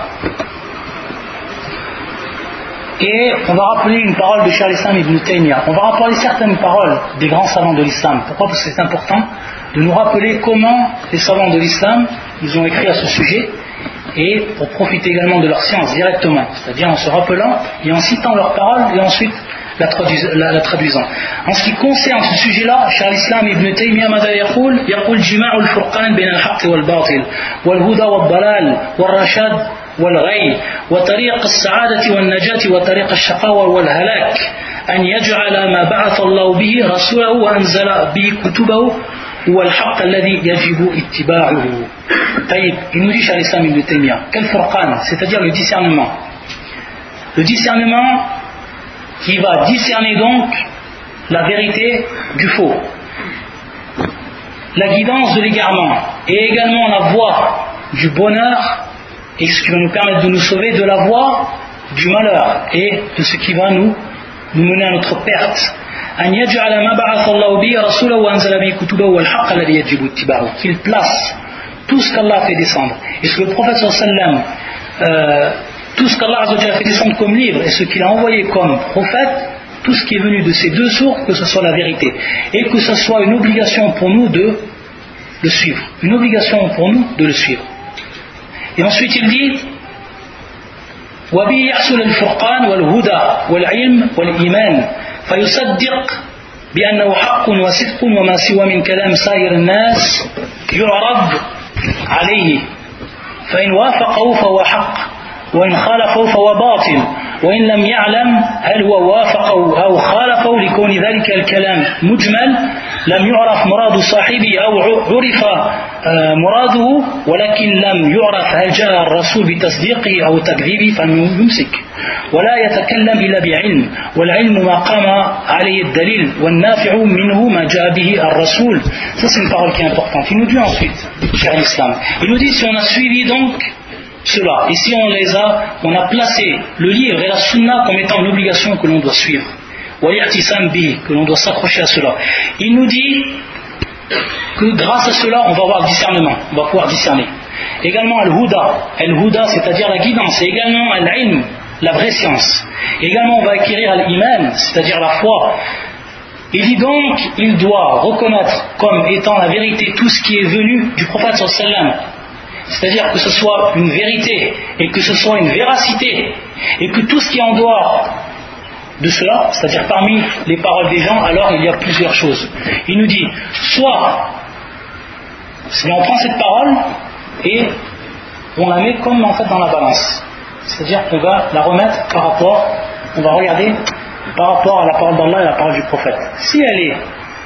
Et on va rappeler une parole de Cheikh al-Islam Ibn Taymiyyah. On va rappeler certaines paroles des grands savants de l'islam. Pourquoi? Parce que c'est important de nous rappeler comment les savants de l'islam ils ont écrit à ce sujet, et pour profiter également de leur science directement, c'est-à-dire en se rappelant et en citant leurs paroles et ensuite la traduisant. En ce qui concerne ce sujet-là, Cheikh al-Islam Ibn Taymiyyah ماذا يقول؟ يقول جماع الفرقان بين الحق والباطل والهدى والضلال والرشاد والغي وطريق السعادة والنجاة وطريق الشقاوة والهلاك أن يجعل ما بعث الله به رسوله وأنزل به كتبه هو الحق الذي يجب اتباعه. طيب, il nous dit Cheikh al-Islam Ibn Taymiyyah, quel furqan, c'est-à-dire le discernement. Le discernement qui va discerner donc la vérité du faux, la guidance de l'égarement, et également la voie du bonheur, et ce qui va nous permettre de nous sauver de la voie du malheur et de ce qui va nous mener à notre perte. Qu'il place tout ce qu'Allah a fait descendre et ce que le prophète sallam tout ce qu'Allah a fait descendre comme livre et ce qu'il a envoyé comme prophète, tout ce qui est venu de ces deux sources, que ce soit la vérité et que ce soit une obligation pour nous de le suivre, une obligation pour nous de le suivre. Et ensuite il dit وَبِهِ يَحْصُلُ الْفُرْقَانُ وَالْهُدَى وَالْعِلْمِ وَالْإِيمَانِ فيصدق بأنه حق وصدق وما سوى من كلام سائر الناس يعرض عليه فإن وافقه فهو حق وإن خالفه فهو باطل وإن لم يعلم هل هو وافقه أو خالفه لكون ذلك الكلام مجمل لم يعرف مراد صاحبه أو عرف مراده ولكن لم يعرف هل جاء الرسول بتصديقه أو تكذيبه فيمسك ولا يتكلم إلا بعلم والعلم ما قام عليه الدليل والنافع منه ما جاء به الرسول. Ça c'est une parole qui est importante. Il nous dit ensuite, cher l'islam, il nous dit si on a suivi donc cela, et si on a placé le livre et la sunna comme étant une obligation que l'on doit suivre, que l'on doit s'accrocher à cela, il nous dit que grâce à cela on va avoir le discernement, on va pouvoir discerner. Également al-huda, c'est-à-dire la guidance, et également al-ilm, la vraie science. Et également on va acquérir al-iman, c'est-à-dire la foi. Il dit donc il doit reconnaître comme étant la vérité tout ce qui est venu du prophète sallallahu alayhi wa sallam, c'est-à-dire que ce soit une vérité et que ce soit une véracité, et que tout ce qui est en dehors de cela, c'est-à-dire parmi les paroles des gens, alors il y a plusieurs choses. Il nous dit soit on prend cette parole et on la met comme en fait dans la balance, c'est-à-dire qu'on va la remettre par rapport, on va regarder par rapport à la parole d'Allah et la parole du prophète. Si elle est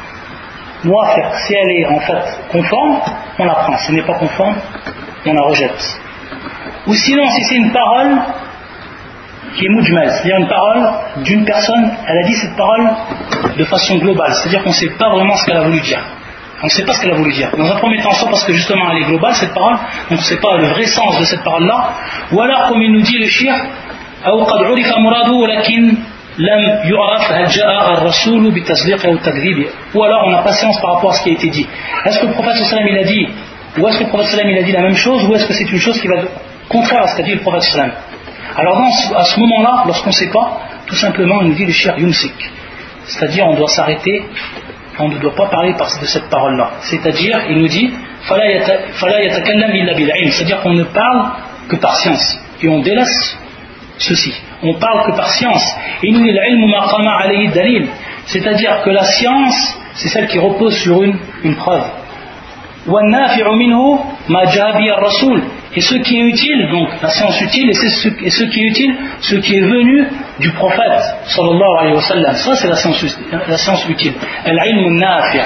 si elle est en fait conforme, on la prend. Si elle n'est pas conforme, on la rejette. Ou sinon, si c'est une parole qui est mujmal, c'est-à-dire une parole d'une personne, elle a dit cette parole de façon globale, c'est-à-dire qu'on ne sait pas vraiment ce qu'elle a voulu dire. On ne sait pas ce qu'elle a voulu dire. Dans un premier temps, soit parce que justement elle est globale, cette parole, on ne sait pas le vrai sens de cette parole-là, ou alors, comme il nous dit le shir, أو قد عرف مراده ولكن لم يعرف هل جاء الرسول بتصديقه أو تكذيبه. Ou alors on a patience par rapport à ce qui a été dit. Est-ce que le prophète sallam il a dit, ou est-ce que le prophète sallam il a dit la même chose, ou est-ce que c'est une chose qui va contraire à ce qu'a dit le prophète sallam? Alors à ce moment-là, lorsqu'on ne sait pas, tout simplement il nous dit le shir yumsik, c'est-à-dire on doit s'arrêter, on ne doit pas parler de cette parole-là. C'est-à-dire il nous dit fala yatakallam illa bil ilm, c'est-à-dire qu'on ne parle que par science, et on délaisse ceci, on parle que par science. Et nous, l'ilm ma qama alayhi dalil, c'est-à-dire que la science c'est celle qui repose sur une preuve. وَالنَّافِعُ مِنْهُ مَا جَاءَ بِهِ الرَّسُولُ, et ce qui est utile, donc la science utile, et ce qui est utile, ce qui est venu du prophète sallallahu alayhi wa sallam. Ça c'est la science utile. Al-ilm nafi'.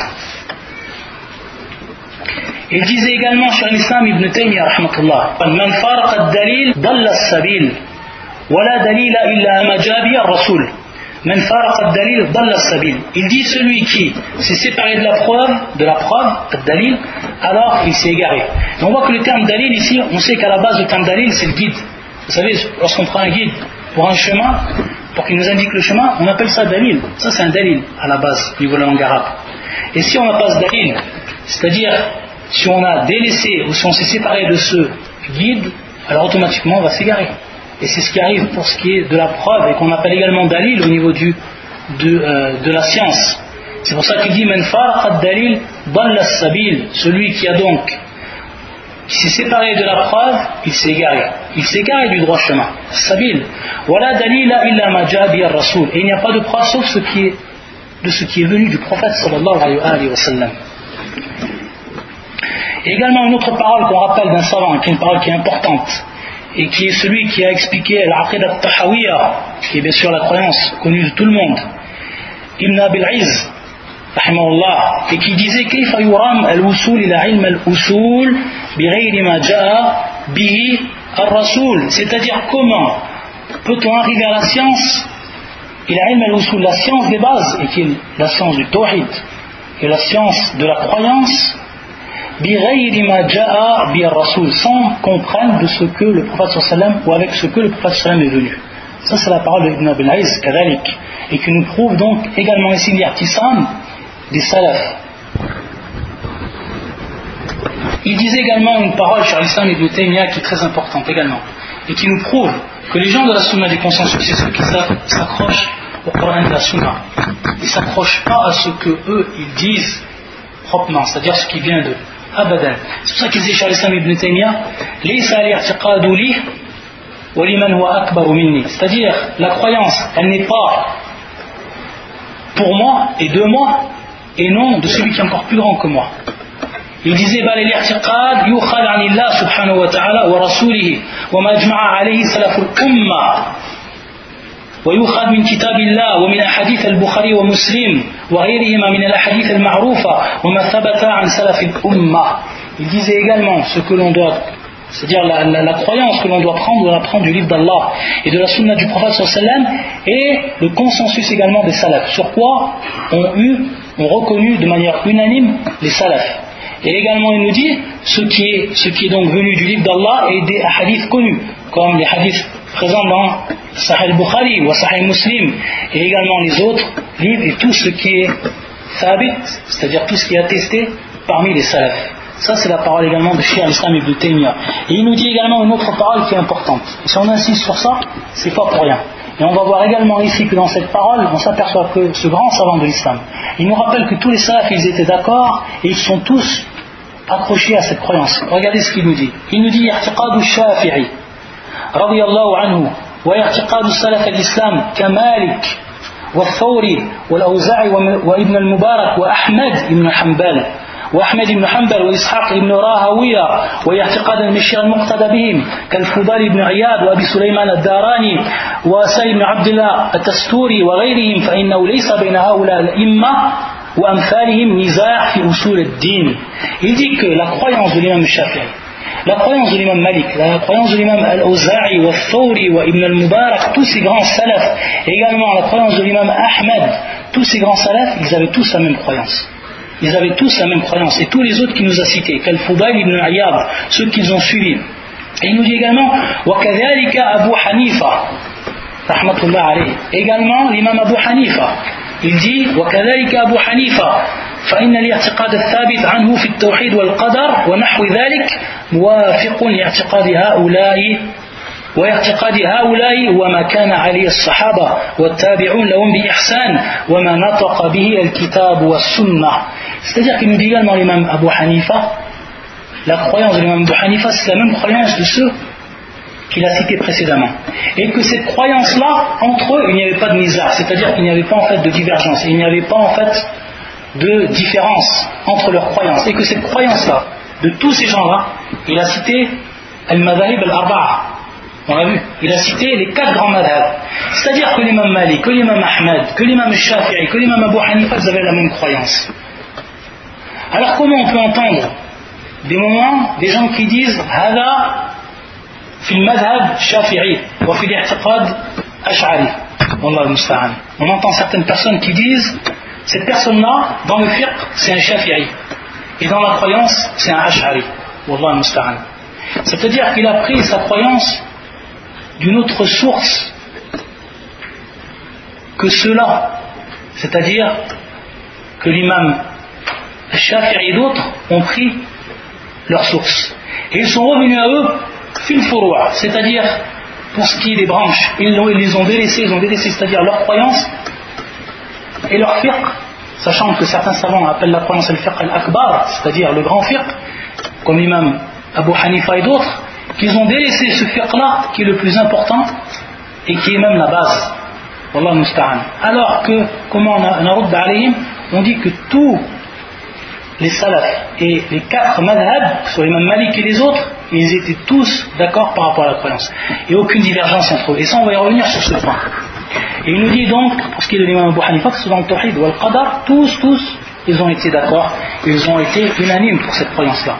Il disait également sur l'islam Ibn Taymiyyah rahmatullah, man faraqa ad-dalil dalla as-sabil wa la dalila illa ma jaa bihi ar-rasul. Man faraqa ad-dalil dalla as-sabil. Il dit celui qui s'est séparé de la preuve, ad-dalil, alors il s'est égaré. Et on voit que le terme dalil ici, on sait qu'à la base le terme dalil c'est le guide. Vous savez, lorsqu'on prend un guide pour un chemin, pour qu'il nous indique le chemin, on appelle ça dalil. Ça c'est un dalil à la base au niveau de la langue arabe. Et si on n'a pas ce dalil, c'est-à-dire si on a délaissé ou si on s'est séparé de ce guide, alors automatiquement on va s'égarer. Et c'est ce qui arrive pour ce qui est de la preuve et qu'on appelle également dalil au niveau de la science. C'est pour ça qu'il dit man faraqa ad-dalil dalla as-sabil, celui qui s'est séparé de la preuve, il s'est égaré. Il s'est égaré du droit chemin. Sabil. Wala dalila illa ma jaa bihi ar-rasul. Et il n'y a pas de preuve sauf ce qui est venu du prophète sallallahu alayhi wa sallam. Et également une autre parole qu'on rappelle d'un savant, qui est une parole qui est importante, et qui est celui qui a expliqué l'Aqidah al-Tahawiyya, qui est bien sûr la croyance connue de tout le monde, Ibn Abil Izz, rahimahullah, et qui disait Kayfa yuram al-wusul ila ilm al-usul bighayri ma jaa bihi ar-rasul, c'est-à-dire comment peut-on arriver à la science ila ilm al-usul, la science des bases, et qui est la science du tawhid, et la science de la croyance, bighayri ma jaa bihi ar-rasul, sans comprendre de ce que le prophète sallam ou avec ce que le prophète sallam est venu. Ça c'est la parole de Ibn Abil Izz kadhalik, et qui nous prouve donc également ici l'irtisam des salafs. Il disait également une parole sur l'islam Ibn Taymiyyah qui est très importante également, et qui nous prouve que les gens de la sunna du consensus, c'est ceux qui s'accrochent au Coran et la sunna. Ils ne s'accrochent pas à ce que eux ils disent proprement, c'est-à-dire ce qui vient d'eux. Abadan. C'est pour ça qu'il disait sur l'islam Ibn Taymiyyah Laysa al-i'tiqadu li wa liman huwa akbaru minni, c'est-à-dire la croyance elle n'est pas pour moi et de moi et non de celui qui est encore plus grand que moi. Il disait bal al-i'tiqad yukhad 'an Allah subhanahu wa ta'ala wa rasulihi wa ma ajma'a 'alayhi salaful ummah ويؤخذ من كتاب الله ومن أحاديث البخاري ومسلم وغيرهما من الأحاديث المعروفة وما ثبت عن سلف الأمة. Il disait également ce que l'on doit, c'est-à-dire la croyance que l'on doit prendre, on doit prendre du livre d'Allah et de la sunna du prophète sallallahu alayhi wa sallam, et le consensus également des salafs. Sur quoi ont reconnu de manière unanime les salafs. Et également il nous dit ce qui est donc venu du livre d'Allah et des hadiths connus, comme les hadiths présents dans Sahih al-Bukhari ou Sahih Muslim, et également les autres livres et tout ce qui est thabit, c'est-à-dire tout ce qui est attesté parmi les salafs. Ça c'est la parole également de Cheikh al-Islam Ibn Taymiyyah. Et il nous dit également une autre parole qui est importante. Et si on insiste sur ça, c'est pas pour rien. Et on va voir également ici que dans cette parole, on s'aperçoit que ce grand savant de l'islam, il nous rappelle que tous les salafs ils étaient d'accord et ils sont tous accrochés à cette croyance. Regardez ce qu'il nous dit. Il nous dit i'tiqadu Shafi'i رضي الله عنه واعتقاد السلف الإسلام كمالك والثوري والأوزاعي وابن المبارك وأحمد بن حنبل وإسحاق بن راهوية واعتقاد المشيخ المقتدى بهم كالفضيل بن عياض وأبي سليمان الداراني وسالم بن عبد الله التستوري وغيرهم فإنه ليس بين هؤلاء الأئمة وأمثالهم نزاع في أصول الدين. Il dit que la croyance de l'imam Shafi'i, la croyance de l'imam Malik, la croyance de l'imam Al-Awza'i, wa Thawri, wa Ibn al-Mubarak, tous ces grands salafs, et également la croyance de l'imam Ahmed, tous ces grands salafs, ils avaient tous la même croyance. Ils avaient tous la même croyance. Et tous les autres qui nous a cités, Kal-Fudayl ibn Ayyad, ceux qu'ils ont suivis. Et il nous dit également, wa kadhalika Abu Hanifa, rahmatullah alayhi. Également l'imam Abu Hanifa. Il dit, wa kadhalika Abu Hanifa. فإن الاعتقاد الثابت عنه في التوحيد والقدر ونحو ذلك موافق لاعتقاد هؤلاء وما كان عليه الصحابة والتابعون لهم بإحسان وما نطق به الكتاب والسنة. C'est-à-dire qu'il nous dit également l'imam Abu Hanifa, la croyance de l'imam Abu Hanifa c'est la même croyance de ceux qu'il a cités précédemment, et que cette croyance-là, entre eux, il n'y avait pas de nizar, c'est-à-dire qu'il n'y avait pas en fait de divergence, il n'y avait pas en fait de différence entre leurs croyances, et que cette croyance-là, de tous ces gens-là, il a cité al-madhahib al-arba'a. On l'a vu, il a cité les 4 grands madhhabs. C'est-à-dire que l'imam Malik, que l'imam Ahmad, que l'imam Shafi'i, que l'imam Abu Hanifa, ils avaient la même croyance. Alors comment on peut entendre des moments, des gens qui disent Hada fi al-madhhab Shafi'i wa fi al-i'tiqad Ash'ari. Wallah al-musta'an. On entend certaines personnes qui disent cette personne-là, dans le fiqh, c'est un Shafi'i. Et dans la croyance, c'est un Ash'ari. Wallah al-musta'an. C'est-à-dire qu'il a pris sa croyance d'une autre source que cela. C'est-à-dire que l'imam Shafi'i et d'autres ont pris leur source. Et ils sont revenus à eux fil furu'a, c'est-à-dire pour ce qui est des branches, ils les ont délaissés, c'est-à-dire leur croyance et leur fiqh, sachant que certains savants appellent la croyance al-fiqh al-akbar, c'est-à-dire le grand fiqh, comme l'imam Abu Hanifa et d'autres, qu'ils ont délaissé ce fiqh-là qui est le plus important et qui est même la base. Wallah musta'an. Alors que, comment on dit que tous les salafs et les 4 madhhabs, soit l'imam Malik et les autres, ils étaient tous d'accord par rapport à la croyance. Et aucune divergence entre eux. Et ça, on va y revenir sur ce point. Et il nous dit donc, pour ce qui est de l'imam Abu Hanifa, que c'est dans le Tawhid ou al-Qadar, tous, ils ont été d'accord, ils ont été unanimes pour cette croyance-là.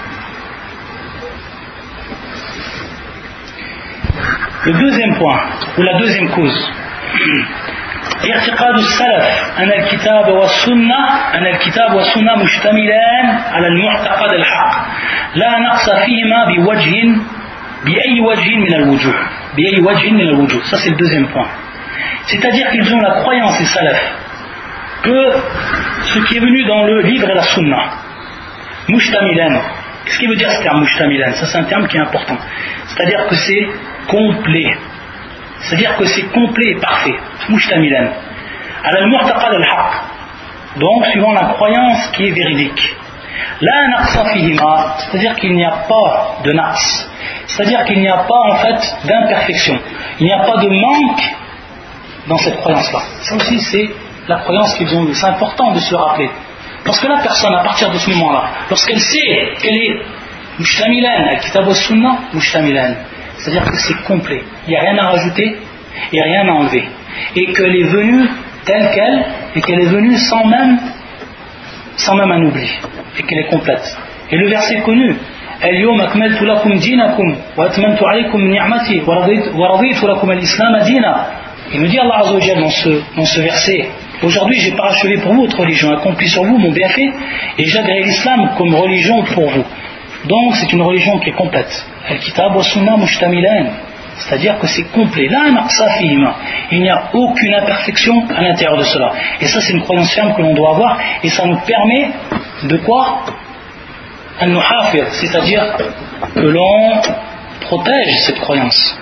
Le deuxième point, ou la deuxième cause, اعتقاد السلف أن الكتاب والسنة مشتملان على المعتقد الحق لا نقص فيهما بأي وجه من الوجوه. Ça c'est le deuxième point. C'est-à-dire qu'ils ont la croyance des salafs que ce qui est venu dans le livre et la sunna, mushtamilan. Qu'est-ce qui veut dire ce terme mushtamilan? Ça c'est un terme qui est important. C'est-à-dire que c'est complet. C'est-à-dire que c'est complet et parfait. Mushtamilan. Ala al-mu'taqad al-haq. Donc, suivant la croyance qui est véridique. La naqsa fihima, c'est-à-dire qu'il n'y a pas de naqs. C'est-à-dire qu'il n'y a pas en fait d'imperfection. Il n'y a pas de manque dans cette croyance-là. Ça aussi, c'est la croyance qu'ils ont eue. C'est important de se rappeler. Parce que la personne, à partir de ce moment-là, lorsqu'elle sait qu'elle est mushtamilan, al-kitab wa sunnah, mushtamilan. C'est-à-dire que c'est complet, il n'y a rien à rajouter et rien à enlever, et qu'elle est venue telle qu'elle, et qu'elle est venue sans même un oubli, et qu'elle est complète. Et le verset connu, اليوم أكملت لكم دينكم وأتممت عليكم نعمتي ورضيت لكم الإسلام دينا. Il nous dit Allah Azza wa Jalla dans ce verset, aujourd'hui j'ai parachevé pour vous votre religion, accompli sur vous mon bienfait, et j'agrée l'islam comme religion pour vous. Donc c'est une religion qui est complète. Al-Kitab wa Sunnah mushtamilan, c'est-à-dire que c'est complet. La naqsa fihima, il n'y a aucune imperfection à l'intérieur de cela. Et ça c'est une croyance ferme que l'on doit avoir, et ça nous permet de quoi? An-nuhafir, c'est-à-dire que l'on protège cette croyance.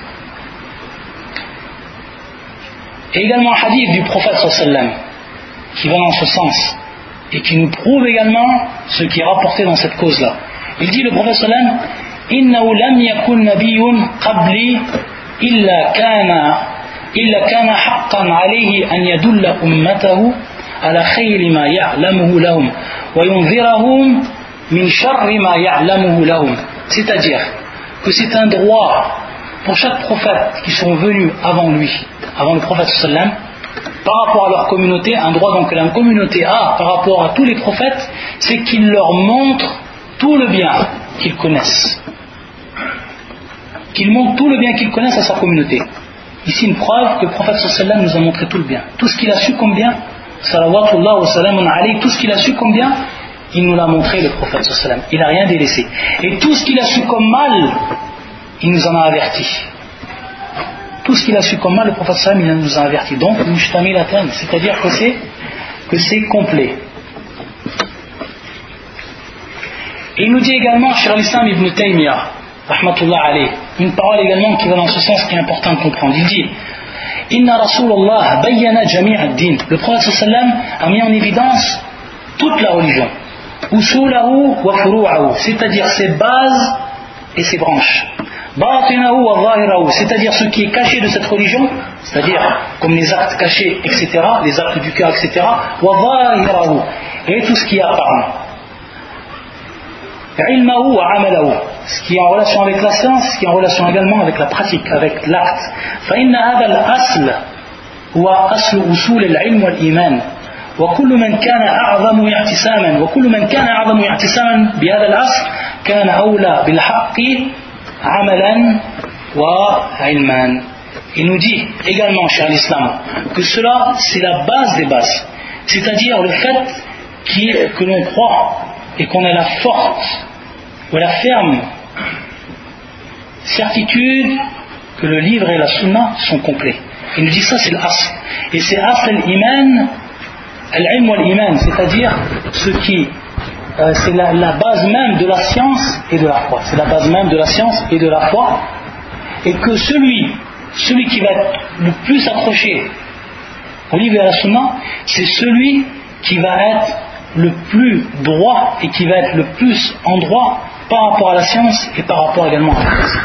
Et également un hadith du prophète sallallahu alayhi wa sallam qui va dans ce sens et qui nous prouve également ce qui est rapporté dans cette cause-là. Il dit, le prophète sallallahu alayhi wa sallam, إنه لم يكن نبي قبلي إلا كان حقا عليه أن يدل أمته على خير ما يعلمه لهم وينذرهم من شر ما يعلمه لهم. C'est-à-dire que c'est un droit pour chaque prophète qui sont venus avant lui, avant le prophète sallallahu alayhi wa sallam, par rapport à leur communauté, un droit donc que la communauté a par rapport à tous les prophètes, c'est qu'il leur montre tout le bien qu'ils connaissent. Qu'il montre tout le bien qu'ils connaissent à sa communauté. Ici une preuve que le prophète sallallahu alayhi wa sallam nous a montré tout le bien. Tout ce qu'il a su comme bien, salawatullah wa salamun alayhi, tout ce qu'il a su comme bien, il nous l'a montré le prophète sallallahu alayhi wa sallam. Il n'a rien délaissé. Et tout ce qu'il a su comme mal, il nous en a averti. Tout ce qu'il a su comme mal, le prophète sallallahu alayhi wa sallam, il nous a averti. Donc, mushtamilatan, c'est-à-dire que c'est complet. Et il nous dit également, Cheikh al-Islam ibn Taymiyyah, rahmatullah alayh, une parole également qui va dans ce sens qui est important de comprendre. Il dit, Inna Rasulullah bayyana jami' ad-din. Le prophète sallallahu alayhi wa sallam a mis en évidence toute la religion. Usulahu wa furu'ahu, c'est-à-dire ses bases et ses branches. Batinahu wa zahirahu, c'est-à-dire ce qui est caché de cette religion, c'est-à-dire comme les actes cachés, etc., les actes du cœur, etc., wa zahirahu, et tout ce qui est apparent. Ilmahu wa amalahu, ce qui est en relation avec la science, ce qui est en relation également avec la pratique, avec l'acte. فإن هذا الأصل هو أصل أصول العلم والإيمان. وكل من كان أعظم اعتساما بهذا الأصل كان أولى بالحق عملا وعلما. Il nous dit également, cher l'islam, que cela c'est la base des bases, c'est-à-dire le fait que l'on croit et qu'on ait la forte ou la ferme certitude que le livre et la sunna sont complets. Il nous dit ça c'est l'asl, et c'est asl al-iman, al-ilm wal-iman, c'est-à-dire ce qui c'est la base même de la science et de la foi. C'est la base même de la science et de la foi, et que celui qui va être le plus accroché au livre et à la sunna, c'est celui qui va être le plus droit et qui va être le plus en droit par rapport à la science et par rapport également à la science.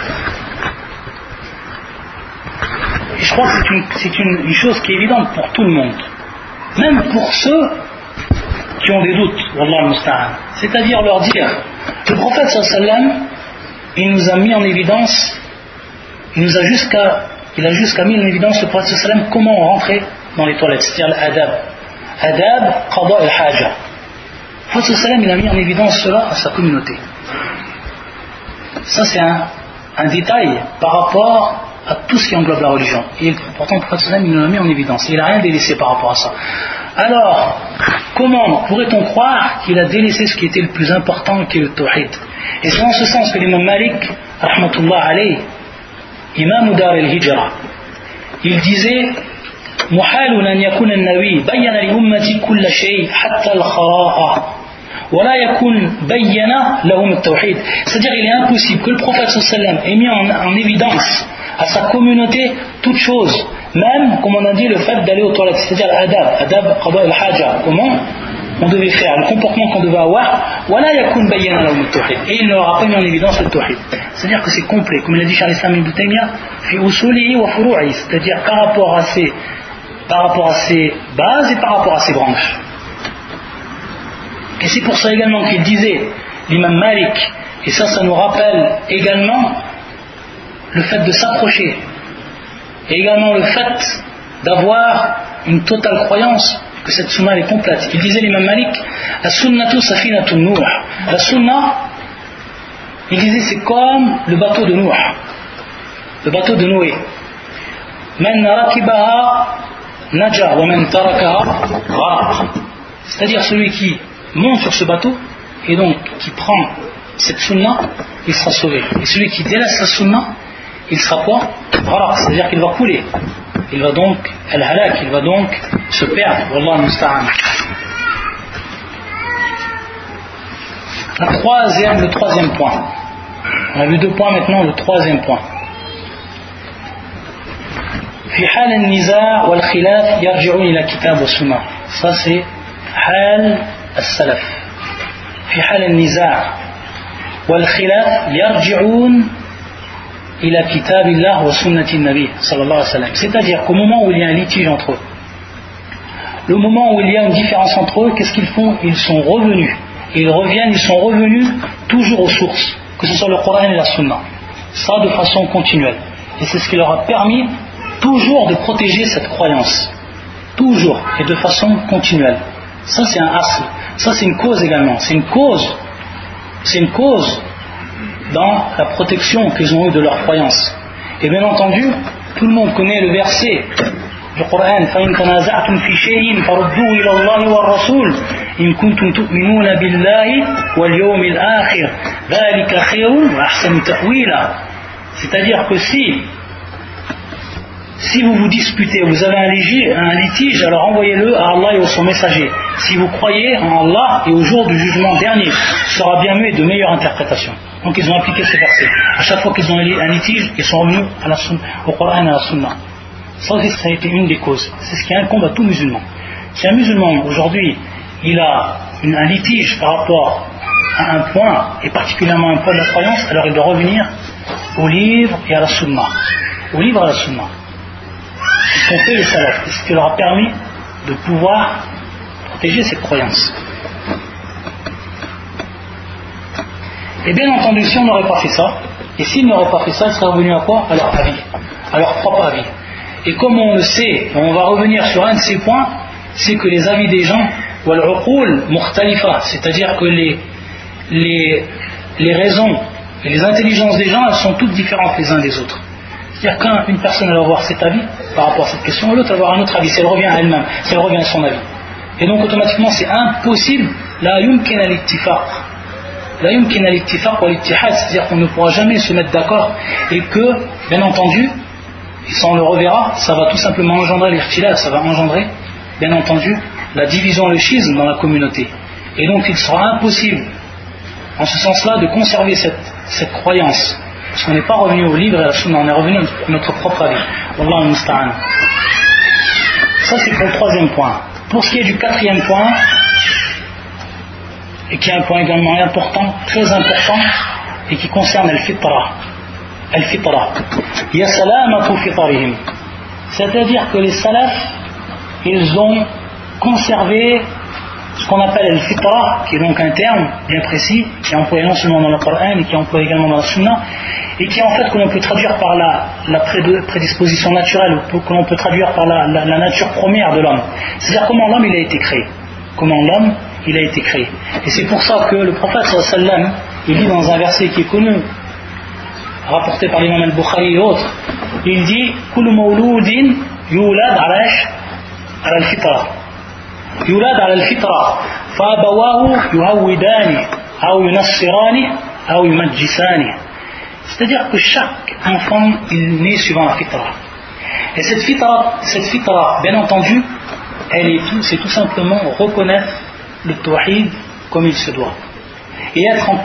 Et je crois que c'est une chose qui est évidente pour tout le monde, même pour ceux qui ont des doutes, wallah al-musta'an. C'est-à-dire leur dire, le prophète sallallahu alayhi wa sallam, il nous a mis en évidence, il a jusqu'à mis en évidence, le prophète sallallahu alayhi wa sallam, comment on rentrait dans les toilettes, c'est-à-dire l'adab, qada al-haja. Le prophète sallallahu alayhi wa sallam, il a mis en évidence cela à sa communauté. Ça c'est un détail par rapport à tout ce qui englobe la religion. Et pourtant le prophète sallallahu alayhi wa sallam, il nous l'a mis en évidence, il n'a rien délaissé par rapport à ça. Alors, comment pourrait-on croire qu'il a délaissé ce qui était le plus important, qui est le tawhid? Et c'est en ce sens que l'imam Malik, rahmatullah alayh, imam dar al-hijra, il disait محال أن يكون النبي بين لأمتي كل شيء حتى الخراء ولا يكون بين لهم التوحيد. C'est-à-dire il est impossible que le prophète sallallahu alayhi wa sallam ait mis en évidence à sa communauté toute chose, même comme on a dit le fait d'aller aux toilettes, c'est-à-dire adab qada al-haja, comment on devait faire, le comportement qu'on devait avoir, ولا يكون بين لهم التوحيد, et il ne leur a pas mis en évidence le tawhid. C'est-à-dire que c'est complet, comme il a dit Cheikh al-Islam Ibn Taymiyyah, fi usulihi wa furu'ihi, c'est-à-dire par rapport à ses bases et par rapport à ses branches. Et c'est pour ça également qu'il disait, l'imam Malik, et ça nous rappelle également le fait de s'approcher, et également le fait d'avoir une totale croyance que cette sunna est complète. Il disait l'imam Malik, la sunnatu safinatun Nuh, la sunna, il disait c'est comme le bateau de Nuh, le bateau de Noé. Man rakibaha naja wa man tarakaha gharaq. C'est-à-dire celui qui monte sur ce bateau et donc qui prend cette sunna, il sera sauvé. Et celui qui délaisse la sunna, il sera quoi? Gharaq, c'est-à-dire qu'il va couler. Il va donc al-halak, il va donc se perdre. Wallah al-musta'an. Le troisième point. On a vu 2 points, maintenant le troisième point. في حال النزاع والخلاف يرجعون إلى كتاب والسنة. Ça c'est حال السلف. في حال النزاع والخلاف يرجعون إلى كتاب الله وسنة النبي صلى الله عليه وسلم. C'est-à-dire qu'au moment où il y a un litige entre eux, le moment où il y a une différence entre eux, qu'est-ce qu'ils font? Ils sont revenus. Ils reviennent, ils sont revenus toujours aux sources, que ce soit le Coran et la Sunna. Ça de façon continuelle. Et c'est ce qui leur a permis toujours de protéger cette croyance, toujours et de façon continuelle. Ça c'est un asl, ça c'est une cause également, c'est une cause dans la protection qu'ils ont eue de leur croyance. Et bien entendu, tout le monde connaît le verset du Coran, فَإِن تَنَازَعْتُمْ فِي شَيْءٍ فَرُدُّوهُ إِلَى اللَّهِ وَالرَّسُولِ إِن كُنتُمْ تُؤْمِنُونَ بِاللَّهِ وَالْيَوْمِ الْآخِرِ ذَلِكَ خَيْرٌ وَأَحْسَنُ تَأْوِيلًا. C'est-à-dire que si vous vous disputez, vous avez un litige, alors envoyez-le à Allah et au son messager. Si vous croyez en Allah et au jour du jugement dernier, ce sera bien mieux et de meilleure interprétation. Donc ils ont appliqué ces versets. À chaque fois qu'ils ont un litige, ils sont revenus au Coran et à la Sunna. Ça aussi, ça a été une des causes. C'est ce qui incombe à tout musulman. Si un musulman aujourd'hui, il a un litige par rapport à un point, et particulièrement un point de la croyance, alors il doit revenir au livre et à la Sunna. Au livre et à la Sunna. Ce qu'ont fait les salafs, et ce qui leur a permis de pouvoir protéger cette croyance. Et bien entendu, si on n'aurait pas fait ça, et s'ils n'auraient pas fait ça, ils seraient revenus à quoi? À leur avis, à leur propre avis. Et comme on le sait, on va revenir sur un de ces points, c'est que les avis des gens, wal-uqul mukhtalifa, c'est-à-dire que les raisons et les intelligences des gens, elles sont toutes différentes les uns des autres. C'est-à-dire qu'une personne elle va avoir cet avis par rapport à cette question, l'autre va avoir un autre avis, si elle revient à elle-même, si elle revient à son avis. Et donc automatiquement c'est impossible, la yumkin al-ittifaq. La yumkin al-ittifaq wa al-ittihad, c'est-à-dire qu'on ne pourra jamais se mettre d'accord et que, bien entendu, et ça on le reverra, ça va tout simplement engendrer l'irtilaf, ça va engendrer, bien entendu, la division, le schisme dans la communauté. Et donc il sera impossible, en ce sens-là, de conserver cette croyance. Parce qu'on n'est pas revenu au livre et à la sunna, on est revenu à notre propre avis. Wallahu musta'an. Ça c'est pour le troisième point. Pour ce qui est du quatrième point, et qui est un point également important, très important, et qui concerne al-fitra. Al-fitra. Ya salamatu fitarihim. C'est-à-dire que les salafs, ils ont conservé ce qu'on appelle al-fitra, qui est donc un terme bien précis, qui est employé non seulement dans le Coran, mais qui est employé également dans la sunna, et qui en fait que l'on peut traduire par la prédisposition naturelle, ou que l'on peut traduire par la nature première de l'homme. C'est-à-dire comment l'homme il a été créé. Comment l'homme il a été créé. Et c'est pour ça que le prophète sallallahu alayhi wa sallam, il dit dans un verset qui est connu, rapporté par l'imam al-Bukhari et autres, il dit Kullu mawludin yulad ala al-fitra. Yulad ala al-fitra. Fa abawahu yuhawwidani, ou yunassirani, ou yumajjisani. C'est-à-dire que chaque enfant il naît suivant la fitra. Et cette fitra, bien entendu, c'est tout simplement reconnaître le tawhid comme il se doit. Et être en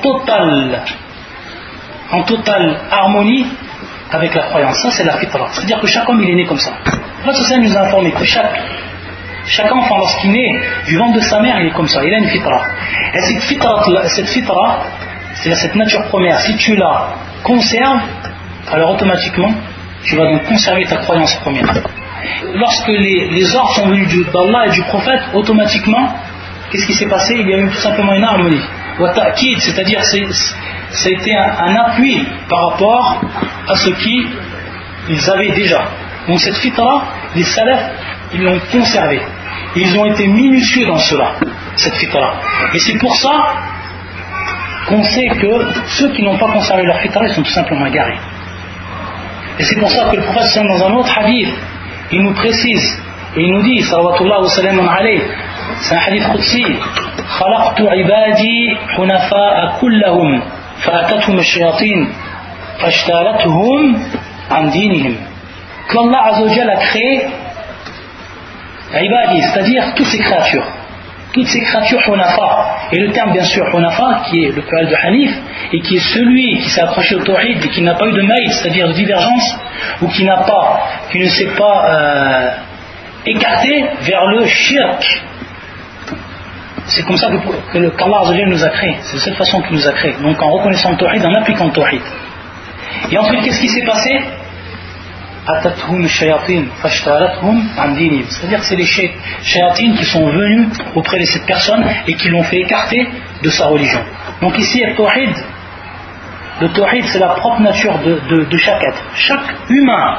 totale harmonie avec la croyance. Ça c'est la fitra. C'est-à-dire que chaque homme il est né comme ça. Le prophète nous a informé que chaque enfant lorsqu'il naît du ventre de sa mère il est comme ça, il a une fitra. Et cette fitra, c'est-à-dire cette nature première, si tu la conserves, alors automatiquement tu vas donc conserver ta croyance première. Lorsque les ordres sont venus d'Allah et du prophète, automatiquement qu'est-ce qui s'est passé? Il y a eu tout simplement une harmonie. Wa ta'kid, c'est-à-dire ça a été un appui par rapport à ce qu'ils avaient déjà. Donc cette fitra, les salafs, ils l'ont conservée. Ils ont été minutieux dans cela, cette fitra. Et c'est pour ça qu'on sait que ceux qui n'ont pas conservé leur fitra, ils sont tout simplement égarés. Et c'est pour ça que le prophète dans un autre hadith, il nous précise, et il nous dit, salawatullah wa salamun alayhi, c'est un hadith qudsi, خلقت عبادي حنفاء كلهم فأتتهم الشياطين فاشتالتهم عن دينهم. Qu'Allah Azza wa Jalla a créé ibadi, c'est-à-dire toutes ces créatures hunafa. Et le terme bien sûr hunafa, qui est le pluriel de hanif, et qui est celui qui s'est approché au tawhid et qui n'a pas eu de maïd, c'est-à-dire de divergence, ou qui ne s'est pas écarté vers le shirk. C'est comme ça qu'Allah Azza wa Jalla nous a créé. C'est de cette façon qu'il nous a créé. Donc en reconnaissant le tawhid, en appliquant le tawhid. Et ensuite, qu'est-ce qui s'est passé? Atathum shayatin fashtarathum an dinihim. C'est-à-dire que c'est les shayatines qui sont venus auprès de cette personne et qui l'ont fait écarter de sa religion. Donc ici, le tawhid c'est la propre nature de chaque être. Chaque humain.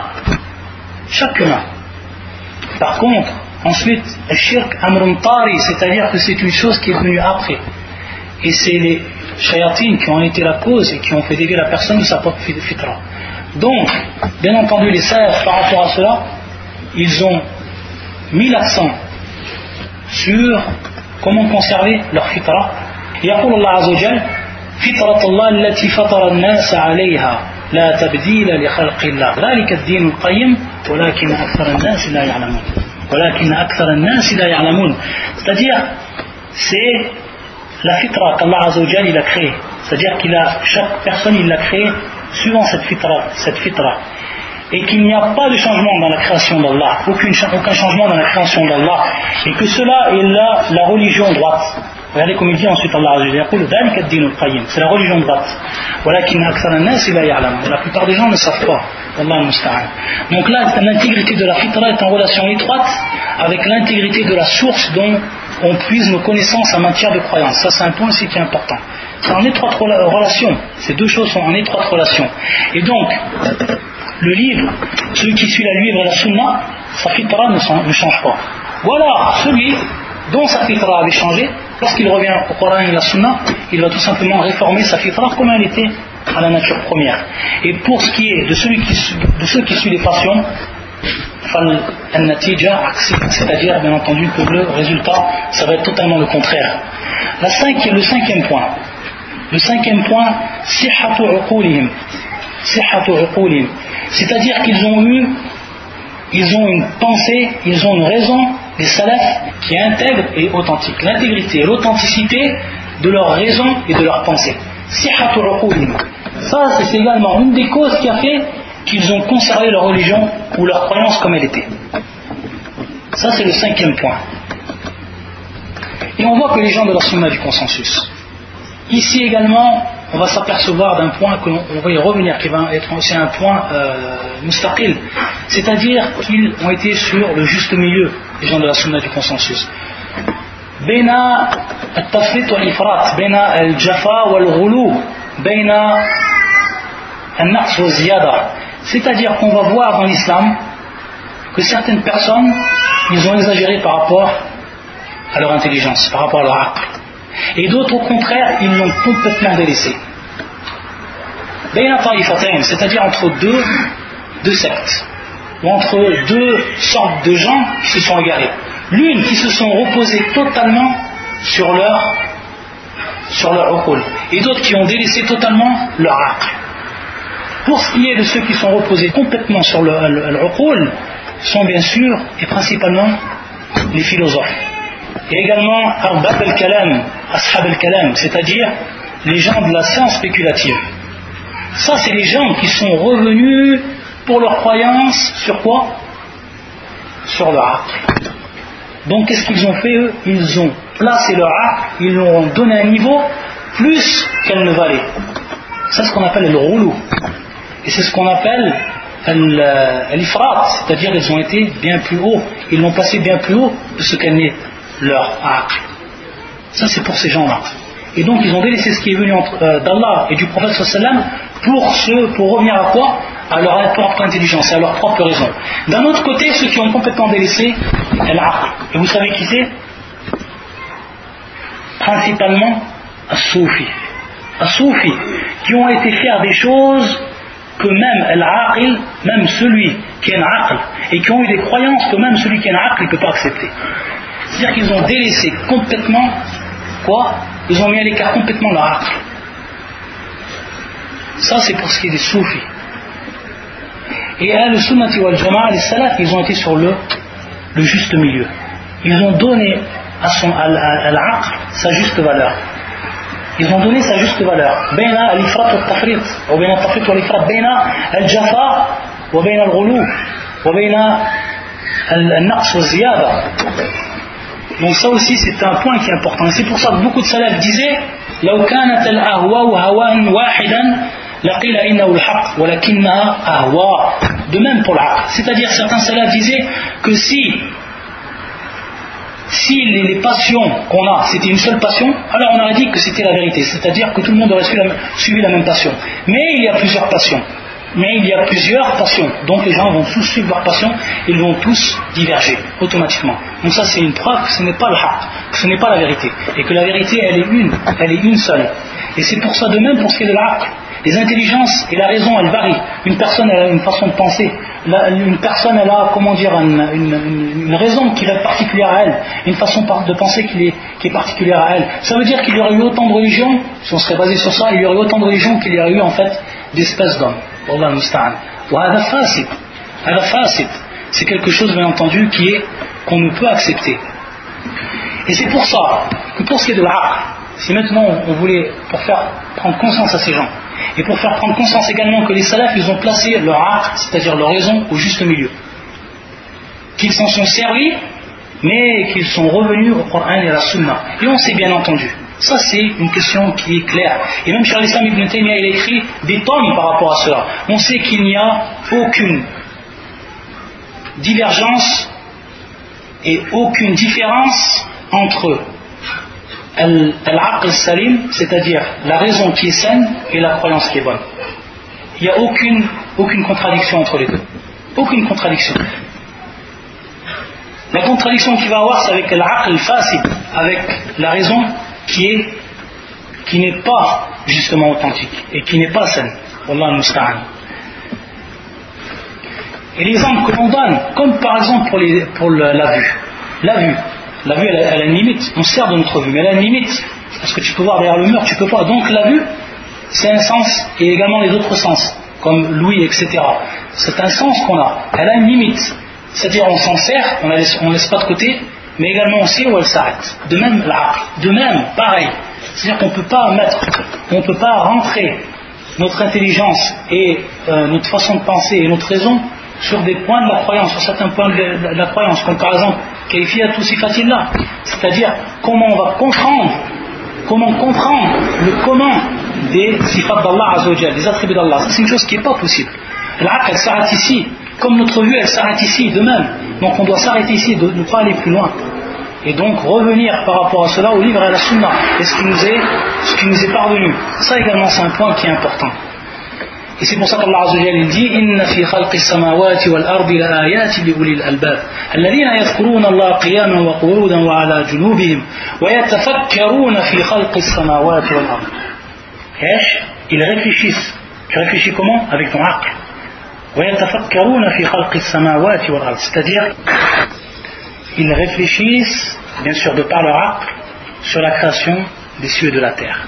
Par contre, ensuite, le shirk amrun tari, c'est-à-dire que c'est une chose qui est venue après. Et c'est les shayatines qui ont été la cause et qui ont fait dévier la personne de sa propre fitra. Donc, bien entendu, les salafs, par rapport à cela, ils ont mis l'accent sur comment conserver leur fitra. يقول الله عز وجل فطرة الله التي فطر الناس عليها لا تبديل لخلق الله ذلك الدين القيم ولكن أكثر الناس لا يعلمون. C'est-à-dire, c'est la fitra qu'Allah Azza wa Jalla il a créée. C'est-à-dire chaque personne il l'a créée suivant cette fitra. Et qu'il n'y a pas de changement dans la création d'Allah, aucun changement dans la création d'Allah, et que cela est la religion droite. Regardez comme il dit ensuite Allah Azza wa Jalla, c'est la religion droite. La plupart des gens ne savent pas. Donc là, l'intégrité de la fitra est en relation étroite avec l'intégrité de la source dont on puise nos connaissances en matière de croyance. Ça, c'est un point aussi qui est important. C'est en étroite relation. Ces deux choses sont en étroite relation. Et donc, le livre, celui qui suit la livre et la sunna, sa fitra ne change pas. Voilà, celui dont sa fitra avait changé, lorsqu'il revient au Coran et à la sunna, il va tout simplement réformer sa fitra comme elle était à la nature première. Et pour ce qui est de ceux qui suivent les passions, c'est-à-dire bien entendu que le résultat ça va être totalement le contraire. Le cinquième point, sihhatu uqulihim, c'est-à-dire qu'ils ont une pensée, ils ont une raison, les salafs, qui est intègre et authentique. L'intégrité et l'authenticité de leur raison et de leur pensée. Sihhatu uqulihim. Ça, c'est également une des causes qui a fait qu'ils ont conservé leur religion ou leur croyance comme elle était. Ça, c'est le cinquième point. Et on voit que les gens de la sunna du consensus. Ici également, on va s'apercevoir d'un point qu'on va y revenir, qui va être aussi un point mustaqil, c'est-à-dire qu'ils ont été sur le juste milieu, les gens de la sunna du consensus. Baina al-tafrit wal-ifrat, baina al-jafa wal-ghulu, baina al-naqs wal-ziyada. C'est-à-dire qu'on va voir dans l'islam que certaines personnes, ils ont exagéré par rapport à leur intelligence, par rapport à leur aql. Et d'autres, au contraire, ils l'ont complètement délaissé. C'est-à-dire entre deux sectes, ou entre deux sortes de gens qui se sont égarés. L'une qui se sont reposés totalement sur leur uqul, et d'autres qui ont délaissé totalement leur aql. Pour ce qui est de ceux qui sont reposés complètement sur l'uqul, sont bien sûr et principalement les philosophes. Et également arbab al-kalam, ashab al-kalam, c'est-à-dire les gens de la science spéculative. Ça, c'est les gens qui sont revenus pour leur croyance sur quoi? Sur leur aql. Donc qu'est-ce qu'ils ont fait eux? Ils ont placé leur aql, ils l'ont donné un niveau plus qu'elle ne valait. C'est ce qu'on appelle le roulou. Et c'est ce qu'on appelle l'ifrat, c'est-à-dire ils ont été bien plus haut, ils l'ont passé bien plus haut de ce qu'elle n'est leur aql. Ça, c'est pour ces gens-là. Et donc ils ont délaissé ce qui est venu d'Allah et du prophète sallam pour revenir à quoi? À leur propre intelligence, à leur propre raison. D'un autre côté, ceux qui ont complètement délaissé l'aql. Et vous savez qui c'est? Principalement as-soufi. As-soufi, qui ont été faire des choses que même l'aql, même celui qui a un aql, et qui ont eu des croyances que même celui qui a un aql ne peut pas accepter. C'est-à-dire qu'ils ont délaissé complètement quoi? Ils ont mis à l'écart complètement leur aql. Ça, c'est pour ce qui est des soufis. Et le sunnati wal jama'a, les salaf, ils ont été sur le juste milieu. Ils ont donné à l'aql sa juste valeur. Ils ont donné sa juste valeur. Baina al-ifrat wa al-tafrit, ou baina al-tafrit wa al-ifrat, baina al-jafa wa baina al-ghulu, wa baina al-naqs wa al-ziyada. Donc ça aussi c'est un point qui est important. Et c'est pour ça que beaucoup de salafs disaient لو كانت الأهواء هواء واحدا لقيل إنه الحق ولكنها أهواء. De même pour l'aql. C'est-à-dire certains salafs disaient que si les passions qu'on a c'était une seule passion, alors on aurait dit que c'était la vérité, c'est-à-dire que tout le monde aurait suivi la même passion. Mais il y a plusieurs passions. Donc les gens vont tous suivre leur passion, ils vont tous diverger automatiquement. Donc ça c'est une preuve que ce n'est pas le haqq, que ce n'est pas la vérité, et que la vérité elle est une seule. Et c'est pour ça de même pour ce qui est de l'aql. Les intelligences et la raison elles varient. Une personne elle a une façon de penser, une personne elle a une raison qui est particulière à elle, une façon de penser qui est particulière à elle. Ça veut dire qu'il y aurait eu autant de religions, si on serait basé sur ça, il y aurait autant de religions qu'il y aurait eu en fait d'espèces d'hommes. Wallah al-musta'an. Wa hadha fasid. C'est quelque chose bien entendu qu'on ne peut accepter. Et c'est pour ça que pour ce qui est de l'aql, si maintenant on voulait pour faire prendre conscience à ces gens, et pour faire prendre conscience également que les salafs ils ont placé leur aql, c'est-à-dire leur raison, au juste milieu, qu'ils s'en sont servis mais qu'ils sont revenus au Coran et à la Sunna. Et on sait bien entendu, ça c'est une question qui est claire. Et même Cheikh al-Islam Ibn Taymiyyah il a écrit des tomes par rapport à cela. On sait qu'il n'y a aucune divergence et aucune différence entre al-aql salim, c'est-à-dire la raison qui est saine, et la croyance qui est bonne. Il n'y a aucune contradiction entre les deux. Aucune contradiction. La contradiction qu'il va avoir, c'est avec al-aql fasid, avec la raison qui n'est pas justement authentique et qui n'est pas saine. Wallah al-musta'an. Et l'exemple que l'on donne, comme par exemple pour la vue. La vue, elle a une limite. On sert de notre vue, mais elle a une limite. Parce que tu peux voir derrière le mur, tu peux pas. Donc la vue, c'est un sens, et également les autres sens, comme l'ouïe, etc. C'est un sens qu'on a. Elle a une limite. C'est-à-dire on s'en sert, on ne laisse pas de côté, mais également on sait où elle s'arrête. De même, de même, pareil. C'est-à-dire qu'on ne peut pas rentrer notre intelligence et notre façon de penser et notre raison sur des points de la croyance, sur certains points de la croyance, comme par exemple kayfiyatu sifatillah, c'est-à-dire comment on va comprendre le commun des sifat d'Allah Azza wa Jal, des attributs d'Allah. C'est une chose qui n'est pas possible. L'aql, elle s'arrête ici, comme notre vue elle s'arrête ici de même. Donc on doit s'arrêter ici et ne pas aller plus loin. Et donc revenir par rapport à cela au livre et à la sunna, et ce qui nous est parvenu. Ça également c'est un point qui est important. Et c'est pour ça qu'Allah Azza wa Jalla dit Inna fi khalqi samawati wal ardi la ayati li ulil albab alladhina yadhkuruna Allah qiyaman wa qu'udan wa ala junubihim wa yatafakkaruna fi khalqi samawati wal ardi. Ils réfléchissent. Tu réfléchis comment? Avec ton aql. Wa yatafakkaruna fi khalqi samawati wal ardi. C'est-à-dire ils réfléchissent, bien sûr de par leur aql, sur la création des cieux et de la terre.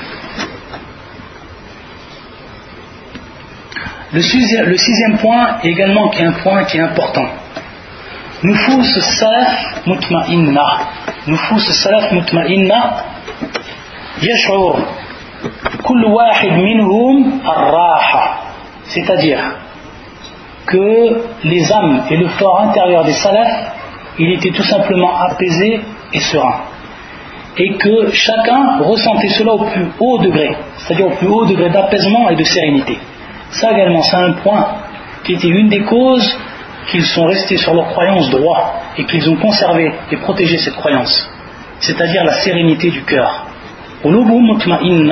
Le sixième point également qui est un point qui est important. Nufus salaf mutma'inna. Nufus salaf mutma'inna yash'ur kull wahid minhum ar-raha. C'est-à-dire que les âmes et le fort intérieur des salafs, il était tout simplement apaisé et serein. Et que chacun ressentait cela au plus haut degré, c'est-à-dire au plus haut degré d'apaisement et de sérénité. Ça également, c'est un point qui était une des causes qu'ils sont restés sur leur croyance droit et qu'ils ont conservé et protégé cette croyance, c'est-à-dire la sérénité du cœur. Donc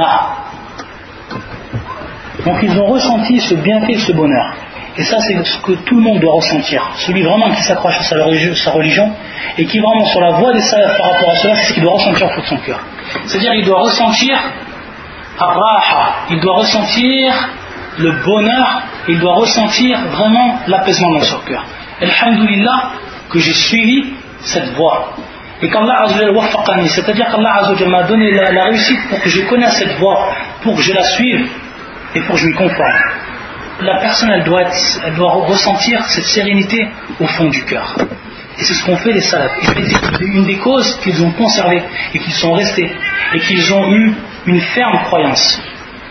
ils ont ressenti ce bienfait, ce bonheur. Et ça, c'est ce que tout le monde doit ressentir. Celui vraiment qui s'accroche à sa religion et qui est vraiment sur la voie des salafs par rapport à cela, c'est ce qu'il doit ressentir au fond de son cœur. C'est-à-dire il doit ressentir ar-raha, il doit ressentir le bonheur, il doit ressentir vraiment l'apaisement dans son cœur. Alhamdulillah que j'ai suivi cette voie. Et qu'Allah Azza wa Jalla waffaqani, c'est-à-dire qu'Allah Azza wa Jalla m'a donné la réussite pour que je connaisse cette voie, pour que je la suive et pour que je m'y conforme. La personne, elle doit ressentir cette sérénité au fond du cœur. Et c'est ce qu'ont fait les salafs. C'est une des causes qu'ils ont conservées et qu'ils sont restés et qu'ils ont eu une ferme croyance.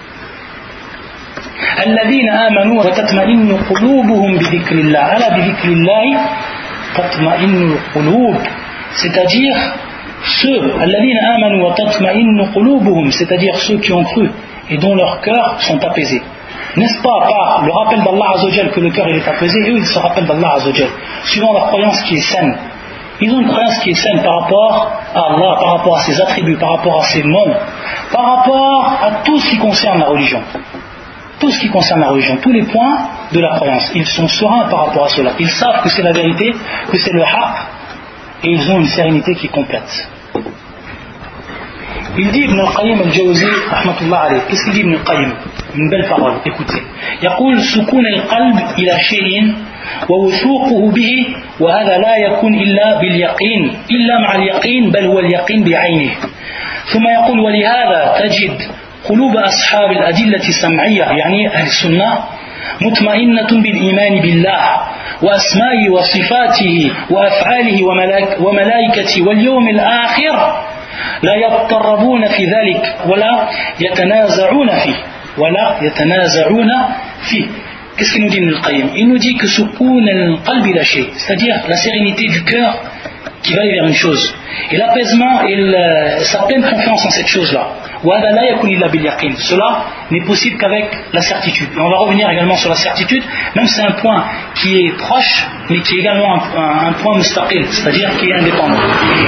الذين آمنوا وتطمئن قلوبهم بذكر الله ألا بذكر الله تطمئن القلوب, c'est-à-dire ceux الذين آمنوا وتطمئن قلوبهم, c'est-à-dire ceux qui ont cru et dont leurs cœurs sont apaisés. N'est-ce pas par le rappel d'Allah Azza wa Jal que le cœur il est apaisé, eux ils se rappellent d'Allah Azza wa Jal suivant leur croyance qui est saine. Ils ont une croyance qui est saine par rapport à Allah, par rapport à ses attributs, par rapport à ses noms, par rapport à tout ce qui concerne la religion. Tout ce qui concerne la religion, tous les points de la croyance, ils sont sereins par rapport à cela. Ils savent que c'est la vérité, que c'est le haqq, et ils ont une sérénité qui est complète. Il dit Ibn al-Qayyim al-Jawzi, rahmatullah alayh, qu'est-ce qu'il dit Ibn al-Qayyim? Une belle parole, écoutez. يقول سكون القلب إلى شيء ووثوقه به وهذا لا يكون إلا باليقين إلا مع اليقين بل هو اليقين بعينه. ثم يقول ولهذا تجد قلوب أصحاب الأدلة السمعية يعني أهل السنة مطمئنة بالإيمان بالله وأسمائه وصفاته وأفعاله وملائكته واليوم الآخر لا يضطربون في ذلك ولا يتنازعون فيه. Qu'est-ce qu'il nous dit Ibn al-Qayyim? Il nous dit que soukoun al-qalbi la shay, c'est-à-dire la sérénité du cœur qui va vers une chose, et l'apaisement et sa pleine confiance en cette chose-là. Cela n'est possible qu'avec la certitude. Et on va revenir également sur la certitude, même si c'est un point qui est proche, mais qui est également un point mustaqil, c'est-à-dire qui est indépendant. Il dit ma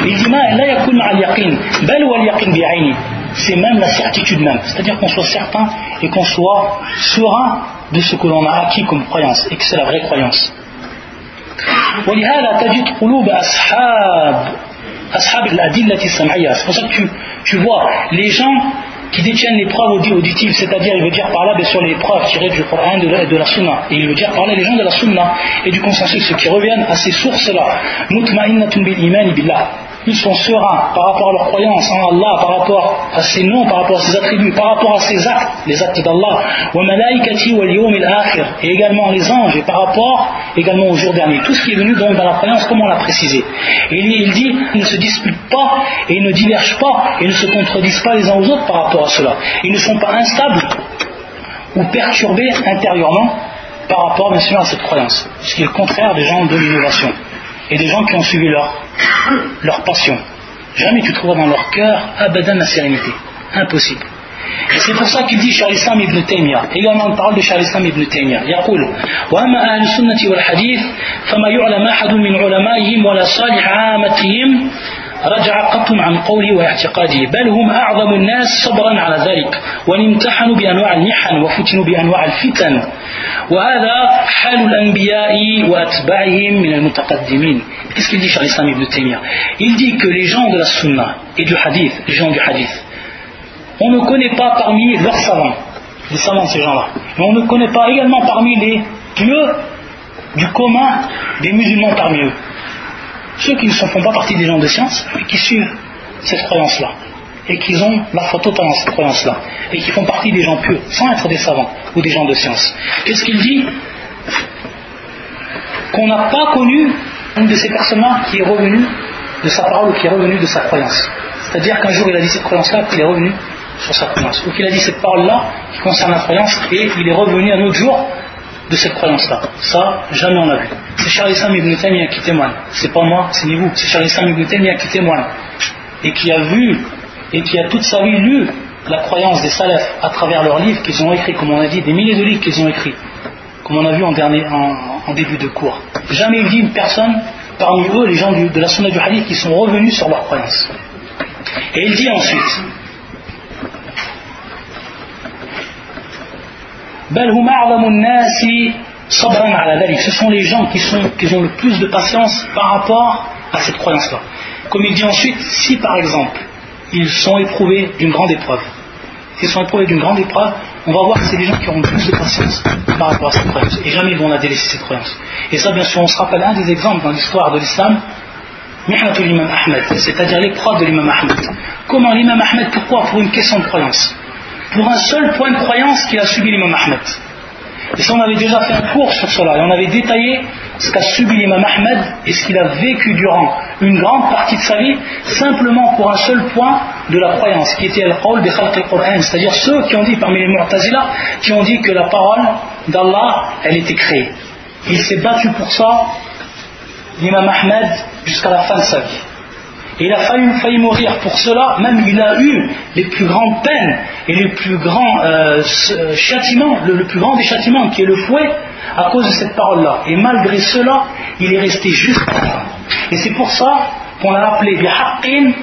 لا يكون مع اليقين بل هو اليقين بعينه. C'est même la certitude même, c'est-à-dire qu'on soit certain et qu'on soit serein de ce que l'on a acquis comme croyance et que c'est la vraie croyance. ولهذا تجد قلوب أصحاب الأدلة السمعية. C'est pour ça que tu vois les gens qui détiennent les preuves auditives, c'est-à-dire il veut dire par là bien sûr les preuves tirées du Coran et de la Sunna, et il veut dire par là les gens de la Sunna et du consensus, ceux qui reviennent à ces sources-là, mutma'innatun bil iman billah, ils sont sereins par rapport à leur croyance en Allah, par rapport à ses noms, par rapport à ses attributs, par rapport à ses actes, les actes d'Allah, wa malaikati wal yawm al-akhir, et également les anges, et par rapport également au jour dernier. Tout ce qui est venu donc dans la croyance, comme on l'a précisé. Et il dit, ils ne se disputent pas, et ils ne divergent pas, et ne se contredisent pas les uns aux autres par rapport à cela. Ils ne sont pas instables ou perturbés intérieurement par rapport bien sûr à cette croyance, ce qui est le contraire des gens de l'innovation et des gens qui ont suivi leur passion. Jamais tu trouveras dans leur cœur abadan la sérénité, impossible. Et c'est pour ça qu'il dit Cheikh al-Islam ibn Taymiyyah, également une parole de Cheikh al-Islam ibn Taymiyyah, يقول وأما أهل السنة والحديث فما يعلم أحد من علمائهم ولا صالح عامتهم رجع قط عن قوله واعتقاده بل هم أعظم الناس صبرا على ذلك وان امتحنوا بأنواع المحن وفتنوا بأنواع الفتن وهذا حال الأنبياء وأتباعهم من المتقدمين. Qu'est-ce qu'il dit Cheikh al-Islam ibn Taymiyyah? Il dit que les gens de la sunna et du hadith, les gens du hadith, on ne connaît pas parmi leurs savants, les savants de ces gens-là, mais on ne connaît pas également parmi les pieux du commun des musulmans parmi eux. Ceux qui ne font pas partie des gens de science, mais qui suivent cette croyance-là, et qui ont la foi totale dans cette croyance-là, et qui font partie des gens pieux, sans être des savants ou des gens de science. Qu'est-ce qu'il dit? Qu'on n'a pas connu une de ces personnes-là qui est revenue de sa parole ou qui est revenue de sa croyance. C'est-à-dire qu'un jour il a dit cette croyance-là, puis il est revenu sur sa croyance. Ou qu'il a dit cette parole-là qui concerne la croyance, et il est revenu un autre jour de cette croyance-là. Ça, jamais on l'a vu. C'est Cheikh al-Islam ibn Taymiyyah qui témoigne. C'est pas moi, c'est ni vous. C'est Cheikh al-Islam ibn Taymiyyah qui témoigne. Et qui a vu, et qui a toute sa vie lu la croyance des salafs à travers leurs livres qu'ils ont écrits, comme on a dit, des milliers de livres qu'ils ont écrits, comme on a vu en début de cours. Jamais il dit une personne parmi eux, les gens de la sunna du hadith, qui sont revenus sur leur croyance. Et il dit ensuite, ce sont les gens qui ont le plus de patience par rapport à cette croyance-là. Comme il dit ensuite, si par exemple ils sont éprouvés d'une grande épreuve, s'ils sont éprouvés d'une grande épreuve, on va voir que c'est des gens qui auront plus de patience par rapport à cette croyance, et jamais ils vont la délaisser cette croyance. Et ça, bien sûr, on se rappelle un des exemples dans l'histoire de l'islam, Mihnatul Imam Ahmed, c'est-à-dire l'épreuve de l'imam Ahmed. Comment l'imam Ahmed? Pourquoi? Pour une question de croyance, pour un seul point de croyance qu'il a subi l'imam Ahmed. Et ça, on avait déjà fait un cours sur cela, et on avait détaillé ce qu'a subi l'imam Ahmed et ce qu'il a vécu durant une grande partie de sa vie, simplement pour un seul point de la croyance, qui était al-qawl bi khalq al-Qur'an, c'est-à-dire ceux qui ont dit, parmi les Mu'tazila, qui ont dit que la parole d'Allah, elle était créée. Il s'est battu pour ça, l'imam Ahmed, jusqu'à la fin de sa vie. Et il a failli mourir pour cela, même il a eu les plus grandes peines et les plus grands châtiments, le plus grand des châtiments qui est le fouet, à cause de cette parole-là. Et malgré cela, il est resté juste à la fin. Et c'est pour ça qu'on l'a appelé bihaqqin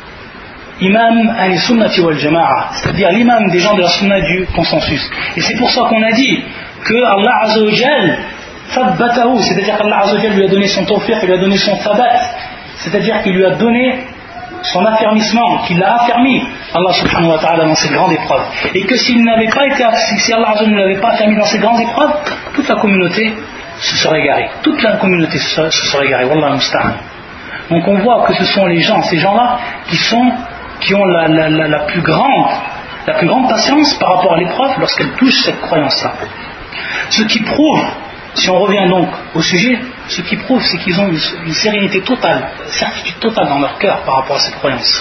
imam al-sunnati wal jama'a, c'est-à-dire l'imam des gens de la sunna du consensus. Et c'est pour ça qu'on a dit que Allah Azza wa Jal thabbatahu, c'est-à-dire qu'Allah Azza wa Jal lui a donné son tawfiq, il lui a donné son thabat, c'est-à-dire qu'il lui a donné son affermissement, qu'il l'a affermi, Allah subhanahu wa ta'ala, dans cette grande épreuve. Et que s'il n'avait pas été, si Allah ne l'avait pas affermi dans ces grandes épreuves, toute la communauté se serait égarée. Toute la communauté se serait égarée. Wallah musta'an. Donc on voit que ce sont les gens, ces gens-là, qui ont la plus grande patience par rapport à l'épreuve lorsqu'elle touche cette croyance-là. Ce qui prouve, si on revient donc au sujet, ce qui prouve, c'est qu'ils ont une sérénité totale, une certitude totale dans leur cœur par rapport à cette croyance.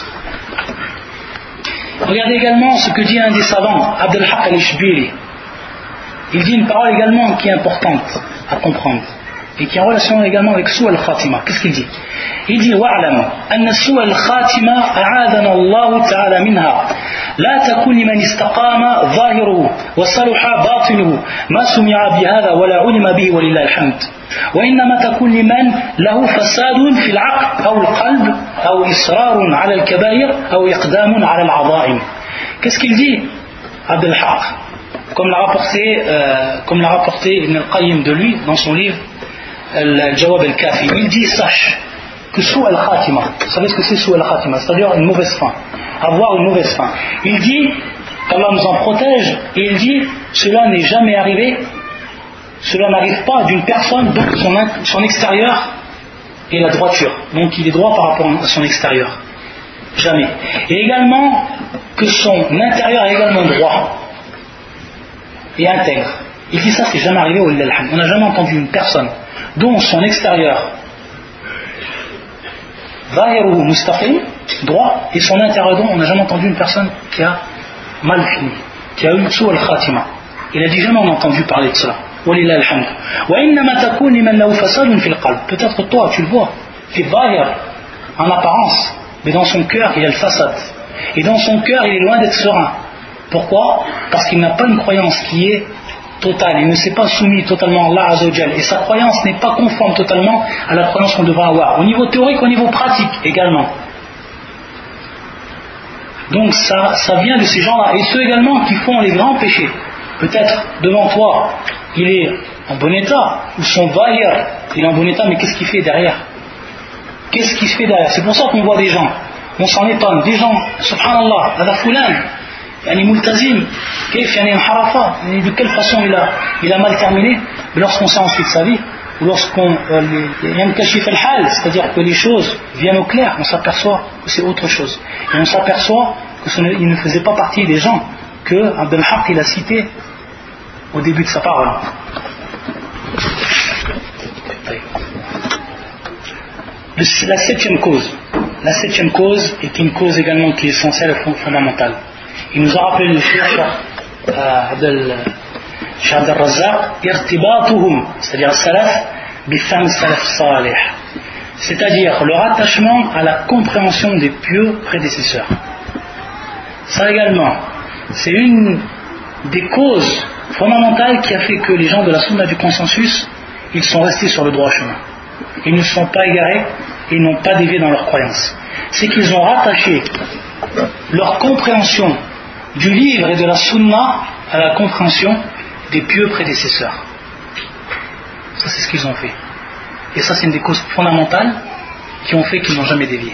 Regardez également ce que dit un des savants, Abd al-Haq al-Ishbili. Il dit une parole également qui est importante à comprendre et qui est en relation également avec Su' al-Khatima. Qu'est-ce qu'il dit? Il dit wa'lam anna Su' al-Khatima a'adana Allah ta'ala minha la takun liman istaqama zahiruhu wa salaha batinuhu ma sumi'a bihadha wa la ulima bihi wa lillahi alhamd وإنما تكون لمن له فساد في العقل أو القلب أو إصرار على الكبائر أو إقدام على العظائم. Qu'est-ce qu'il dit Abd al-Haq, comme l'a rapporté Ibn al-Qayyim de lui dans son livre Al-Jawab al-Kafi. Il dit, sache que sous al-Khatima, vous savez ce que c'est sous al-Khatima, c'est-à-dire une mauvaise fin, avoir une mauvaise fin. Il dit qu'Allah nous en protège, et il dit cela n'est jamais arrivé, cela n'arrive pas d'une personne dont son extérieur est la droiture, donc il est droit par rapport à son extérieur, jamais. Et également que son intérieur est également droit et intègre. Il dit ça, c'est jamais arrivé au Lil'alham. On n'a jamais entendu une personne dont son extérieur zahiruhu mustaqim, droit, et son intérieur droit, on n'a jamais entendu une personne qui a mal fini, qui a eu sous al-khatima. Il a dit jamais on a entendu parler de cela. Walillah alhamd. Wa innama takun liman lahu fasadun fil qalb. Peut-être toi tu le vois, fi zahir, en apparence, mais dans son cœur il a le fasad. Et dans son cœur il est loin d'être serein. Pourquoi? Parce qu'il n'a pas une croyance qui est totale, il ne s'est pas soumis totalement à Allah Azza wa Jal, et sa croyance n'est pas conforme totalement à la croyance qu'on devrait avoir, au niveau théorique, au niveau pratique également. Donc ça vient de ces gens-là, et ceux également qui font les grands péchés. Peut-être devant toi, il est en bon état, ou son zahir, il est en bon état, mais qu'est-ce qu'il fait derrière? Qu'est-ce qu'il fait derrière? C'est pour ça qu'on voit des gens, on s'en étonne, des gens, subhanallah, hada fulan, yani multazim, de quelle façon il a mal terminé. Mais lorsqu'on sait ensuite sa vie, ou lorsqu'on c'est-à-dire que les choses viennent au clair, on s'aperçoit que c'est autre chose, et on s'aperçoit qu'il ne faisait pas partie des gens que Abd al-Haq il a cité au début de sa parole. La septième cause est une cause également qui est essentielle et fondamentale. Il nous a rappelé le Cheikh Abd al-Razzaq, irtibatuhum, c'est-à-dire salaf, bifam salaf salih, c'est-à-dire leur attachement à la compréhension des pieux prédécesseurs. Ça également, c'est une des causes fondamentales qui a fait que les gens de la sunna du consensus, ils sont restés sur le droit chemin. Ils ne sont pas égarés, ils n'ont pas dévié dans leurs croyances. C'est qu'ils ont rattaché leur compréhension du livre et de la sunna à la compréhension des pieux prédécesseurs. Ça, c'est ce qu'ils ont fait. Et ça, c'est une des causes fondamentales qui ont fait qu'ils n'ont jamais dévié.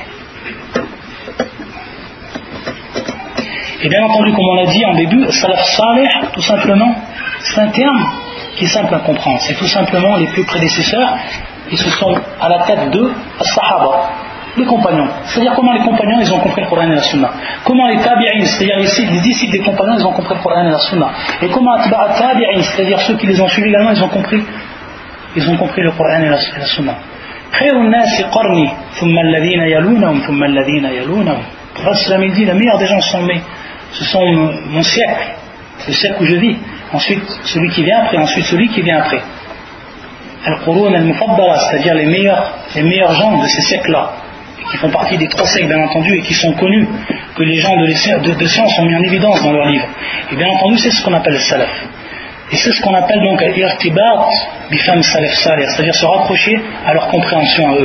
Et bien entendu, comme on l'a dit en début, salaf salih, tout simplement, c'est un terme qui est simple à comprendre. C'est tout simplement les pieux prédécesseurs, ils se sont à la tête de as-sahaba, les compagnons. C'est-à-dire comment les compagnons ils ont compris le Coran et la Sunna. Comment les tabi'in, c'est-à-dire les disciples des compagnons, ils ont compris le Coran et la Sunna. Et comment atba'a tabi'in, c'est-à-dire ceux qui les ont suivis également, ils ont compris le Coran et la Sunna. Khayrun nasi qarni, thumma alladhina yalunahum, thumma alladhina yalunahum. Le prophète sallam il dit, la meilleure des gens ce sont mon siècle, le siècle où je vis. Ensuite celui qui vient après, ensuite celui qui vient après. Al-Qurun al-Mufaddala, c'est-à-dire les meilleurs gens de ces siècles-là, qui font partie des 3 siècles bien entendu et qui sont connus, que les gens de science ont mis en évidence dans leurs livres. Et bien entendu, c'est ce qu'on appelle le salaf. Et c'est ce qu'on appelle donc al-irtibat bifam salaf salih, c'est-à-dire se rapprocher à leur compréhension à eux.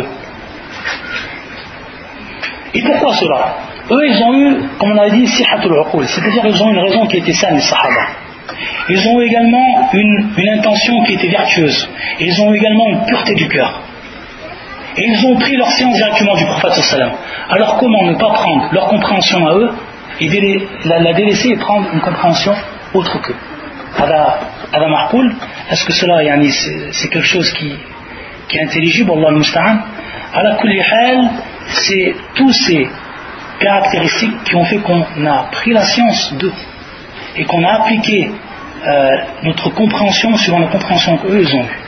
Et pourquoi cela? Eux, ils ont eu, comme on a dit, sihatul uqul, c'est-à-dire ils ont une raison qui était saine, les sahaba. Ils ont eu également une intention qui était vertueuse. Et ils ont eu également une pureté du cœur. Et ils ont pris leur science directement du prophète sallam. Alors comment ne pas prendre leur compréhension à eux et la délaisser et prendre une compréhension autre qu'eux? Ada Markoul, est-ce que cela c'est quelque chose qui est intelligible? Allah al-Musta'an. Ala kulli hal, c'est tous ces caractéristiques qui ont fait qu'on a pris la science d'eux et qu'on a appliqué notre compréhension suivant la compréhension qu'eux ils ont eue.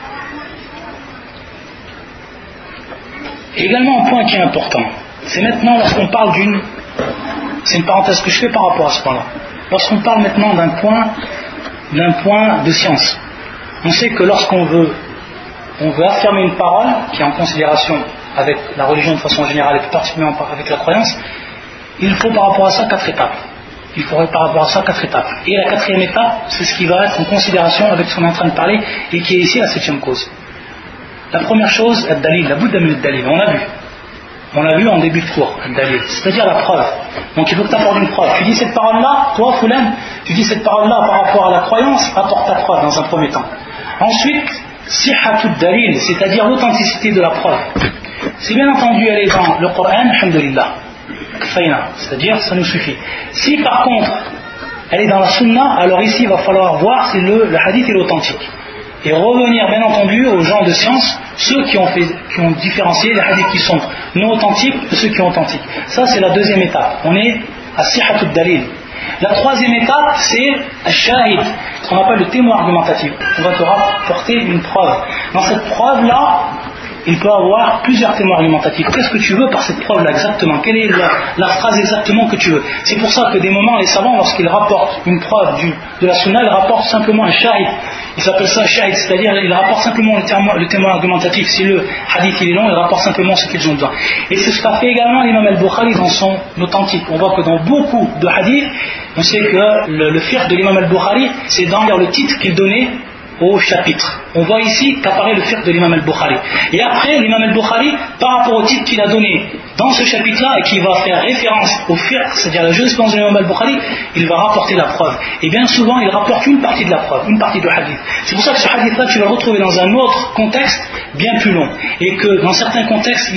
Et également un point qui est important, c'est maintenant lorsqu'on parle c'est une parenthèse que je fais par rapport à ce point-là, lorsqu'on parle maintenant d'un point de science, on sait que lorsqu'on veut affirmer une parole qui est en considération avec la religion de façon générale et plus particulièrement avec la croyance, il faut par rapport à ça 4 étapes. Il faudrait par rapport à ça 4 étapes. Et la 4e étape, c'est ce qui va être en considération avec ce qu'on est en train de parler et qui est ici la 7e cause. La première chose, ad-dalil, la bouddha min ad-dalil, on l'a vu. On l'a vu en début de cours, dalil, c'est-à-dire la preuve. Donc il faut que tu apportes une preuve. Tu dis cette parole-là, toi, Foulan, tu dis cette parole-là par rapport à la croyance, apporte ta preuve dans un premier temps. Ensuite, sihhatud dalil, c'est-à-dire l'authenticité de la preuve. Si bien entendu elle est dans le Coran, alhamdulillah, c'est-à-dire ça nous suffit. Si par contre elle est dans la sunna, alors ici il va falloir voir si le hadith est authentique. Et revenir bien entendu aux gens de science, ceux qui ont différencié les hadiths qui sont non authentiques de ceux qui sont authentiques. Ça c'est la deuxième étape. On est à sihhatud dalil. La troisième étape c'est al-shahid, ce qu'on appelle le témoin argumentatif. On va te rapporter une preuve. Dans cette preuve là, il peut avoir plusieurs témoins argumentatifs. Qu'est-ce que tu veux par cette preuve-là exactement? Quelle est la phrase exactement que tu veux? C'est pour ça que des moments, les savants, lorsqu'ils rapportent une preuve de la sunna, ils rapportent simplement un shahid. Ils s'appellent ça un shahid, c'est-à-dire ils rapportent simplement le témoin argumentatif. Si le hadith il est long, ils rapportent simplement ce qu'ils ont besoin. Et c'est ce qu'a fait également l'imam al-Bukhari dans son authentique. On voit que dans beaucoup de hadiths, on sait que le fiqh de l'imam al-Bukhari, c'est dans le titre qu'il donnait au chapitre. On voit ici qu'apparaît le fiqh de l'imam al-Bukhari. Et après, l'imam al-Bukhari, par rapport au titre qu'il a donné dans ce chapitre-là et qui va faire référence au fiqh, c'est-à-dire la jurisprudence de l'imam al-Bukhari, il va rapporter la preuve. Et bien souvent, il rapporte une partie de la preuve, une partie du hadith. C'est pour ça que ce hadith-là, tu vas le retrouver dans un autre contexte bien plus long. Et que dans certains contextes,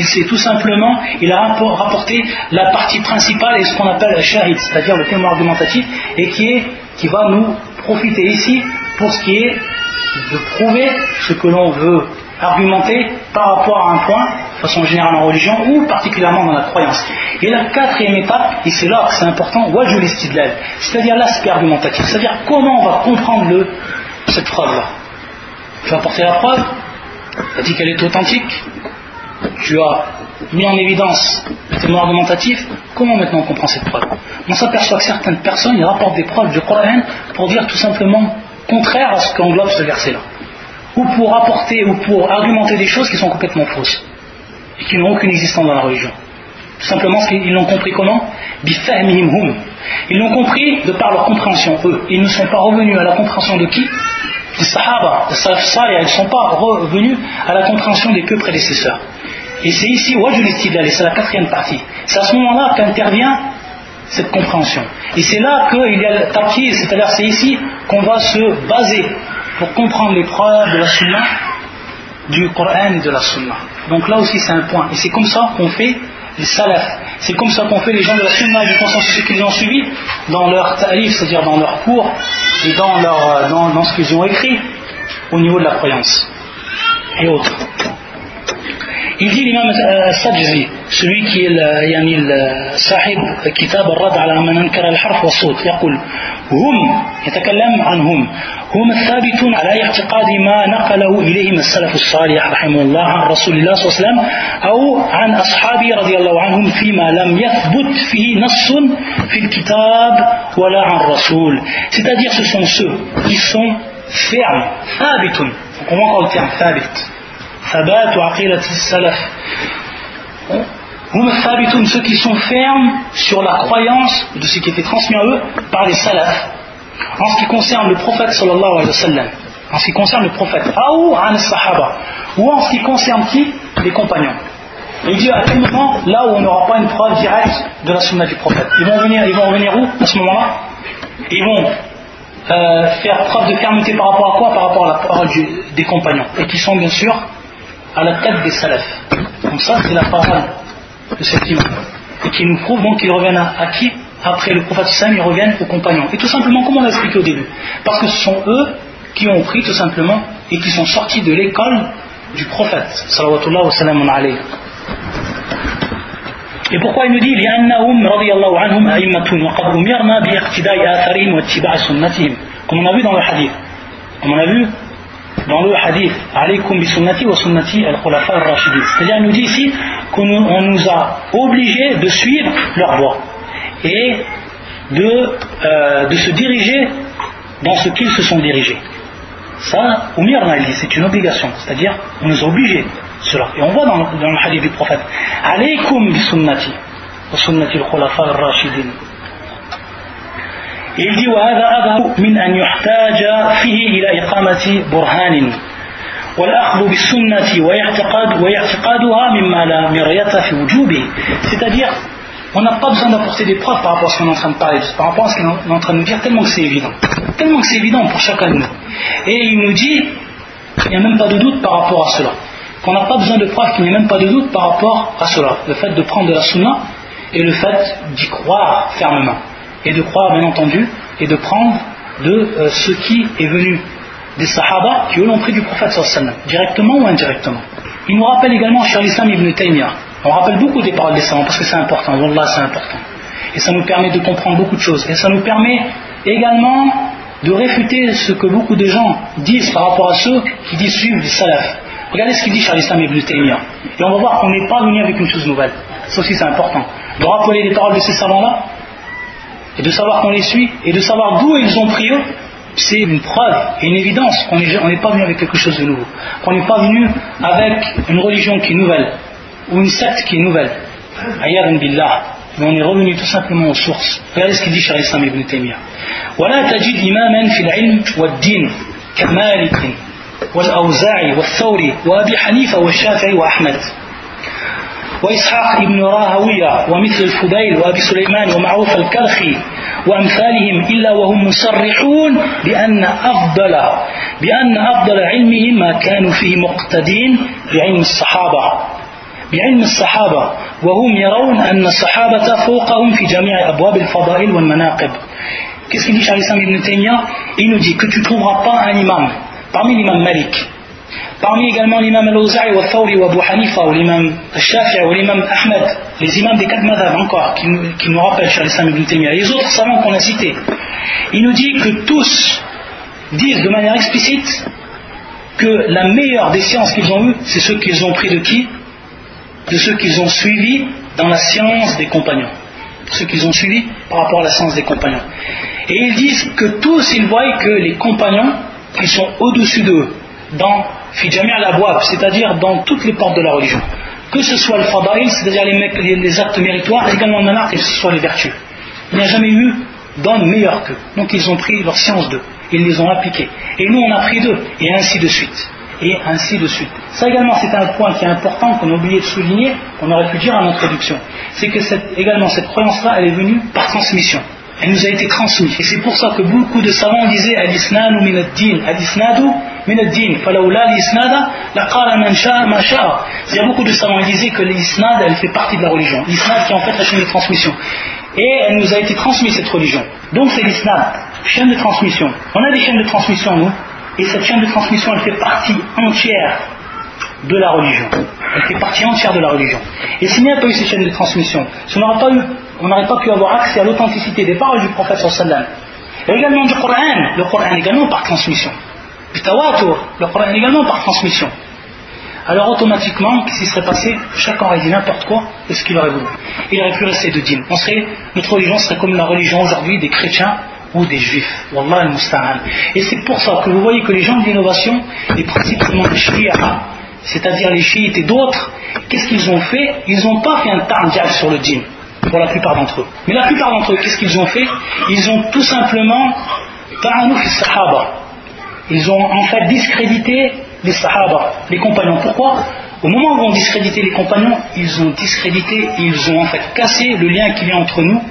il a rapporté la partie principale et ce qu'on appelle le shahid, c'est-à-dire le témoin argumentatif, et qui va nous profiter ici pour ce qui est de prouver ce que l'on veut argumenter par rapport à un point, de façon générale en religion ou particulièrement dans la croyance. Et la quatrième étape, et c'est là que c'est important, wajhul istidlal, c'est-à-dire l'aspect argumentatif, c'est-à-dire comment on va comprendre cette preuve-là. Tu vas apporter la preuve, tu as dit qu'elle est authentique, tu as mis en évidence le témoin argumentatif, comment maintenant on comprend cette preuve? On s'aperçoit que certaines personnes ils rapportent des preuves du Coran pour dire tout simplement contraire à ce qu'englobe ce verset-là, ou pour apporter ou pour argumenter des choses qui sont complètement fausses et qui n'ont aucune existence dans la religion. Tout simplement parce qu'ils l'ont compris comment? Bifahmihim hum. Ils l'ont compris de par leur compréhension, eux. Ils ne sont pas revenus à la compréhension de qui? Des Sahaba, des Salaf Salih. Ils ne sont pas revenus à la compréhension des pieux prédécesseurs. Et c'est ici wajhul istidlal, et c'est la quatrième partie. C'est à ce moment-là qu'intervient cette compréhension. Et c'est là qu'il y a le taqyid, c'est-à-dire c'est ici qu'on va se baser pour comprendre les preuves de la sunna, du Coran et de la sunna. Donc là aussi c'est un point. Et c'est comme ça qu'on fait les salaf. C'est comme ça qu'on fait les gens de la sunna, du consensus qu'ils ont suivi dans leur ta'alif, c'est-à-dire dans leur cours et dans ce qu'ils ont écrit au niveau de la croyance et autres. Il dit l'imam al-Sajzi, celui qui est le sahib kitab al-rad ala man ankara al-harf wa as-sawt, يقول هم يتكلم عنهم هم الثابتون على اعتقاد ما نقله إليهم السلف الصالح رحمه الله عن رسول الله صلى الله عليه وسلم أو عن أصحابه رضي الله عنهم فيما لم يثبت فيه نص في الكتاب ولا عن رسول. C'est-à-dire ce sont ceux qui sont fermes, ثابتون. On voit encore le terme ثابت. Thabat ou aqilat as-salaf. Ceux qui sont fermes sur la croyance de ce qui était transmis à eux par les salaf en ce qui concerne le prophète sallallahu alayhi wa sallam, en ce qui concerne le prophète ou an sahaba, ou en ce qui concerne qui? Les compagnons. Et il dit à quel moment, là où on n'aura pas une preuve directe de la sunna du prophète, ils vont venir où à ce moment-là? Ils vont faire preuve de fermeté par rapport à quoi? Par rapport à la parole des compagnons, et qui sont bien sûr à la tête des salafs. Donc ça c'est la parole de cet imam, et qui nous prouve donc qu'ils reviennent à qui? Après le prophète sallam, ils reviennent aux compagnons. Et tout simplement, comme on l'a expliqué au début, parce que ce sont eux qui ont pris tout simplement et qui sont sortis de l'école du prophète sallallahu wa sallam alayhi. Et pourquoi il nous dit لأنهم رضي الله عنهم أئمة وقد أمرنا باقتداء آثارهم واتباع سنتهم, comme on a vu dans le hadith, alaykum bi sunnati wa sunnati al-khulafa ar-rashidin, c'est-à-dire il nous dit ici qu'on nous a obligés de suivre leur voie et de se diriger dans ce qu'ils se sont dirigés. Ça, umirna, il dit, c'est une obligation, c'est-à-dire on nous a obligés cela. Et on voit dans le hadith du prophète alaykum bi sunnati wa sunnati al-khulafa ar-rashidin. Il dit وهذا أظهر من أن يحتاج فيه إلى إقامة برهان والأخذ بالسنة واعتقادها مما لا مرية في وجوبه. C'est-à-dire, on n'a pas besoin d'apporter des preuves par rapport à ce qu'on est en train de parler, par rapport à ce qu'on est en train de nous dire, tellement que c'est évident pour chacun de nous. Et il nous dit, il n'y a même pas de doute par rapport à cela, qu'on n'a pas besoin de preuves, qu'il n'y a même pas de doute par rapport à cela, le fait de prendre de la sunna et le fait d'y croire fermement, et de croire bien entendu, et de prendre de ce qui est venu des sahaba qui eux l'ont pris du prophète sallallahu alayhi wa sallam, directement ou indirectement. Il nous rappelle également Cheikh al-Islam Ibn Taymiyyah. On rappelle beaucoup des paroles des savants parce que c'est important, wallah c'est important. Et ça nous permet de comprendre beaucoup de choses. Et ça nous permet également de réfuter ce que beaucoup de gens disent par rapport à ceux qui disent suivre les salaf. Regardez ce qu'il dit Cheikh al-Islam Ibn Taymiyyah. Et on va voir qu'on n'est pas venu avec une chose nouvelle. Ça aussi c'est important. De rappeler les paroles de ces savants-là, et de savoir qu'on les suit, et de savoir d'où ils ont pris eux, c'est une preuve et une évidence qu'on n'est pas venu avec quelque chose de nouveau, qu'on n'est pas venu avec une religion qui est nouvelle ou une secte qui est nouvelle, ayyadan billah, mais on est revenu tout simplement aux sources. Regardez ce qu'il dit Cheikh al-Islam Ibn Taymiyyah. ولا تجد إماما في العلم والدين كمالك والأوزاعي والثوري وأبي حنيفة والشافعي وأحمد وإسحاق ابن راهوية ومثل الفضيل وأبي سليمان ومعروف الكرخي وأمثالهم إلا وهم مصرحون بأن أفضل علمهم ما كانوا فيه مقتدين بعلم الصحابة وهم يرون أن الصحابة فوقهم في جميع أبواب الفضائل والمناقب. Qu'est-ce qu'il dit Cheikh al-Islam Ibn Taymiyyah? Il nous dit que tu ne trouveras pas un imam parmi l'imam Malik, parmi également l'imam al-Awza'i wa Thawri wa Abu Hanifa ou l'imam al-Shafi'i ou l'imam Ahmed, les imams des 4 madhab encore qui nous rappellent Cheikh al-Islam Ibn Taymiyyah, les autres savants qu'on a cités. Il nous dit que tous disent de manière explicite que la meilleure des sciences qu'ils ont eues, c'est ceux qu'ils ont pris de qui? De ceux qu'ils ont suivis dans la science des compagnons, ceux qu'ils ont suivis par rapport à la science des compagnons. Et ils disent que tous ils voient que les compagnons ils sont au-dessus d'eux dans fi jami' al-abwab, c'est-à-dire dans toutes les portes de la religion, que ce soit le fadail, c'est-à-dire les actes méritoires, également le manaq, et que ce soit les vertus. Il n'y a jamais eu d'homme meilleur qu'eux. Donc ils ont pris leur science d'eux, ils les ont appliquées, et nous on a pris d'eux, et ainsi de suite. Et ainsi de suite. Ça également c'est un point qui est important, qu'on a oublié de souligner, qu'on aurait pu dire en introduction. C'est que également cette croyance-là, elle est venue par transmission. Elle nous a été transmise. Et c'est pour ça que beaucoup de savants disaient al-isnadu min ad-din, al-isnadu min ad-din, falawla al-isnada laqala man sha'a ma sha'a. C'est-à-dire beaucoup de savants disaient que l'isnad, elle fait partie de la religion. L'isnad qui est en fait la chaîne de transmission. Et elle nous a été transmise cette religion. Donc c'est l'isnad, chaîne de transmission. On a des chaînes de transmission nous. Et cette chaîne de transmission, elle fait partie entière de la religion. Elle fait partie entière de la religion. Et s'il n'y a pas eu cette chaîne de transmission, si on n'aurait pas pu avoir accès à l'authenticité des paroles du prophète sallallahu alayhi wa sallam, et également du Coran, le Coran également par transmission, du tawatur, le Coran également par transmission, alors automatiquement, qu'est-ce qui serait passé? Chacun aurait dit n'importe quoi de ce qu'il aurait voulu. Il aurait pu rester de dîme. Notre religion serait comme la religion aujourd'hui des chrétiens ou des juifs, wallah al-musta'an. Et c'est pour ça que vous voyez que les gens de l'innovation, et principalement les chiites, c'est-à-dire les chiites et d'autres, qu'est-ce qu'ils ont fait? Ils n'ont pas fait un tardial sur le dîn, pour la plupart d'entre eux. Mais la plupart d'entre eux, qu'est-ce qu'ils ont fait? Ils ont tout simplement ta'anu fi sahaba. Ils ont en fait discrédité les sahaba, les compagnons. Pourquoi? Au moment où on discrédité les compagnons, ils ont discrédité, ils ont en fait cassé le lien qu'il y a entre nous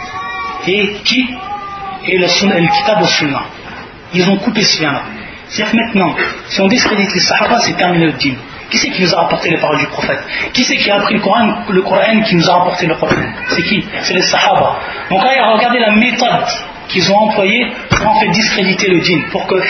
et qui? Et le kitab au sunnah. Ils ont coupé ce lien-là. C'est-à-dire que maintenant, si on discrédite les sahaba, c'est terminé le dîn. Qui c'est qui nous a rapporté les paroles du prophète? Qui c'est qui a appris le Coran qui nous a rapporté le Coran? C'est qui? C'est les sahaba. Donc là, regardez la méthode qu'ils ont employée pour en fait discréditer le dîn. Pour que,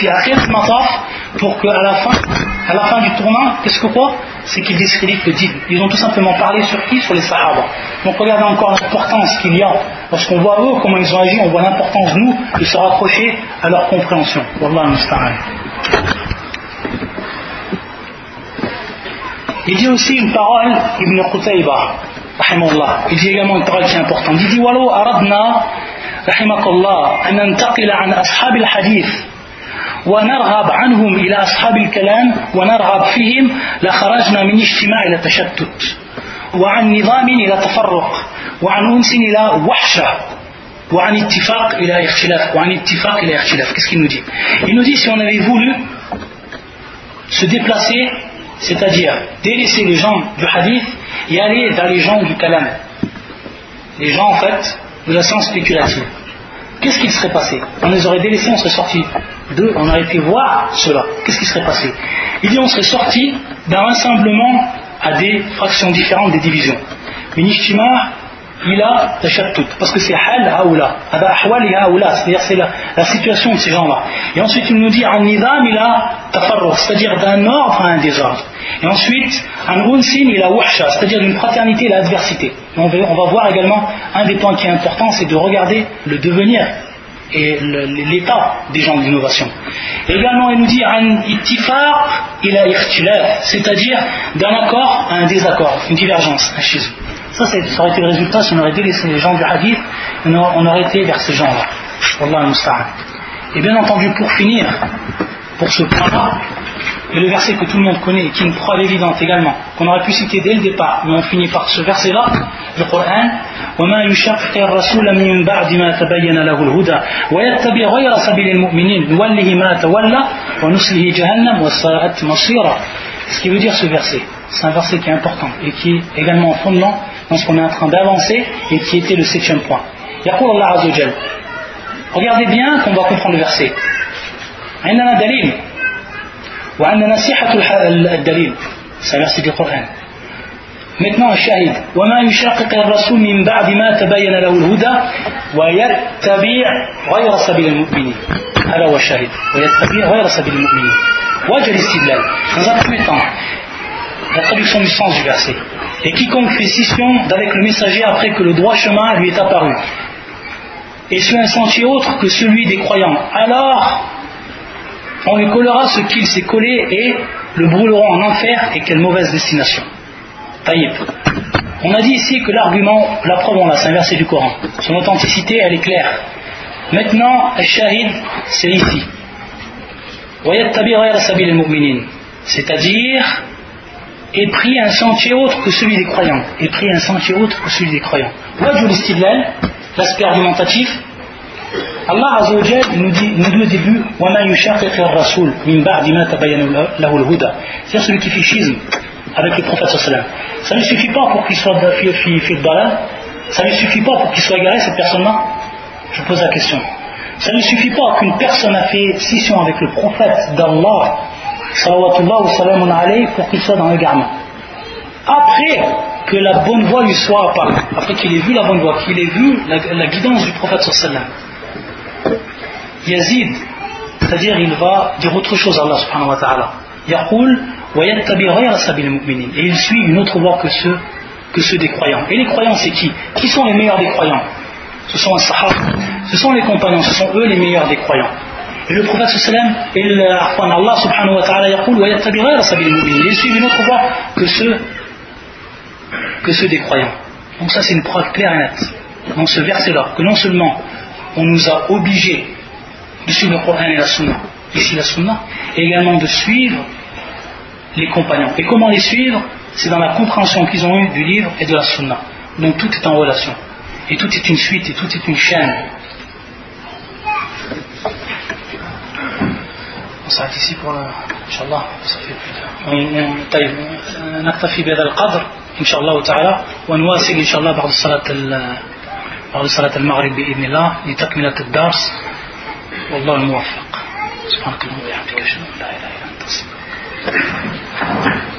pour qu'à la fin du tournant, qu'est-ce que quoi? C'est qu'ils discréditent le dîn. Ils ont tout simplement parlé sur qui? Sur les sahaba. Donc regardez encore l'importance qu'il y a. Lorsqu'on voit eux, comment ils ont agi, on voit l'importance, nous, de se rapprocher à leur compréhension. Wallah al-musta'an. Il dit aussi une parole, Ibn Qutayba, rahimahullah. Il dit également une parole qui est importante. Il dit Walau aradna, rahimakallah, an nantaqila an ashab al-hadith, wa narhab anhum ila ashab al-kalam, wa narhab fihim, la kharajna min ijtima' ila tashattut, wa an nizamin ila tafarruq, wa an unsin ila wahsha, wa an ittifaq ila ikhtilaf, wa an ittifaq ila ikhtilaf. Qu'est-ce qu'il nous dit? Il nous dit si on avait voulu se déplacer, c'est-à-dire délaisser les gens du hadith et aller vers les gens du kalam, les gens en fait de la science spéculative. Qu'est-ce qui serait passé? On les aurait délaissés, on serait sorti d'eux, on aurait été voir cela. Qu'est-ce qui serait passé? Il dit on serait sorti d'un rassemblement à des fractions différentes, des divisions. Minishtima ila tashattut, parce que c'est hal haoula, ahwali haoula, c'est-à-dire c'est la situation de ces gens-là. Et ensuite il nous dit an nidam ila tafarruq, c'est-à-dire d'un ordre à un désordre. Et ensuite an unsin ila wahsha, c'est-à-dire d'une fraternité à l'adversité. On va voir également un des points qui est important, c'est de regarder le devenir et l'état des gens d'innovation. Et également il nous dit an ittifaq ila ikhtilaf, c'est-à-dire d'un accord à un désaccord, une divergence, un schisme. Ça aurait été le résultat si on aurait délaissé les gens du hadith, on aurait été vers ces gens-là. Wallah al-musta'an. Et bien entendu, pour finir, pour ce point-là, et le verset que tout le monde connaît et qui est une preuve évidente également, qu'on aurait pu citer dès le départ, mais on finit par ce verset-là, le Coran, وَمَا يُشَقِّ الرَّسُولَ مِنْ بَعْدِ مَا تَبَيَّنَ لَهُ الْهُدَى وَيَتَّبِعْ غَيْرَ سَبِيلِ الْمُؤْمِنِينَ نُوَلِّهِ مَا تَوَلَّى وَنُصْلِهِ جَهَنَّمَ وَسَاءَتْ مَصِيرًا. Ce qui veut dire ce verset, c'est un verset qui est important et qui est également fondement dans ce qu'on est en train d'avancer et qui était le 7e point. Yaqul Allah Azza wa Jal. Regardez bien qu'on doit comprendre le verset. عندنا دليل وعندنا صحة الدليل. C'est un verset du Coran. Maintenant, الشاهد وما يشاقق الرسول من بعد ما تبين له الهدى ويتبع غير سبيل المؤمنين. هذا هو الشاهد. ويتبع غير سبيل المؤمنين. وجه الاستدلال. Dans un premier temps, la traduction du sens du verset. Et quiconque fait scission d'avec le messager après que le droit chemin lui est apparu, et suit un sentier autre que celui des croyants, alors on lui collera ce qu'il s'est collé et le brûleront en enfer, et quelle mauvaise destination. Taïb. On a dit ici que l'argument, la preuve on l'a, c'est un verset du Coran. Son authenticité, elle est claire. Maintenant, al-shahid, c'est ici. وَيَتَّبِعْ غَيْرَ سَبِيلِ الْمُؤْمِنِينَ, c'est-à-dire et pris un sentier autre que celui des croyants. Et pris un sentier autre que celui des croyants. Wajh al-istidlal, l'aspect argumentatif. Allah Azza wa Jal nous dit au début وَمَا يُشَاقِقِ الرَّسُولِ مِنْ بَعْدِ مَا تَبَيَّنَ لَهُ الْهُدَى, c'est-à-dire celui qui fait schisme avec le prophète sallallahu alayhi wa sallam. Ça ne suffit pas pour qu'il soit fi dalal, ça ne suffit pas pour qu'il soit égaré, cette personne-là. Je pose la question. Ça ne suffit pas qu'une personne a fait scission avec le prophète d'Allah salawatullah wa salamun alayhi pour qu'il soit dans l'égarement. Après que la bonne voie lui soit apparue, après qu'il ait vu la bonne voie, qu'il ait vu la guidance du prophète sallallahu alayhi wa sallam, Yazid, c'est-à-dire il va dire autre chose à Allah subhanahu wa ta'ala. Yaqul wa yattabi ghayra sabil mu'minin, et il suit une autre voie que ceux des croyants. Et les croyants, c'est qui? Qui sont les meilleurs des croyants? Ce sont les sahaba, ce sont les compagnons, ce sont eux les meilleurs des croyants. Et le prophète sallam, Allah subhanahu wa ta'ala yaqul wa yattabi ghayra sabil mu'minin, ils suivent une autre voie que ceux des croyants. Donc ça c'est une preuve claire et nette dans ce verset-là, que non seulement on nous a obligés de suivre le Coran et la Sunna, ici la Sunna, et également de suivre les compagnons. Et comment les suivre? C'est dans la compréhension qu'ils ont eue du livre et de la Sunna. Donc tout est en relation. Et tout est une suite, et tout est une chaîne. On s'arrête ici pour le... Inch'Allah, ça fait plus de... نكتفي بهذا القدر إن شاء الله تعالى ونواصل إن شاء الله بعد صلاة المغرب بإذن الله لتكملة الدرس والله الموفق سبحانك اللهم وبحمدك أشهد أن لا إله إلا أنت أستغفرك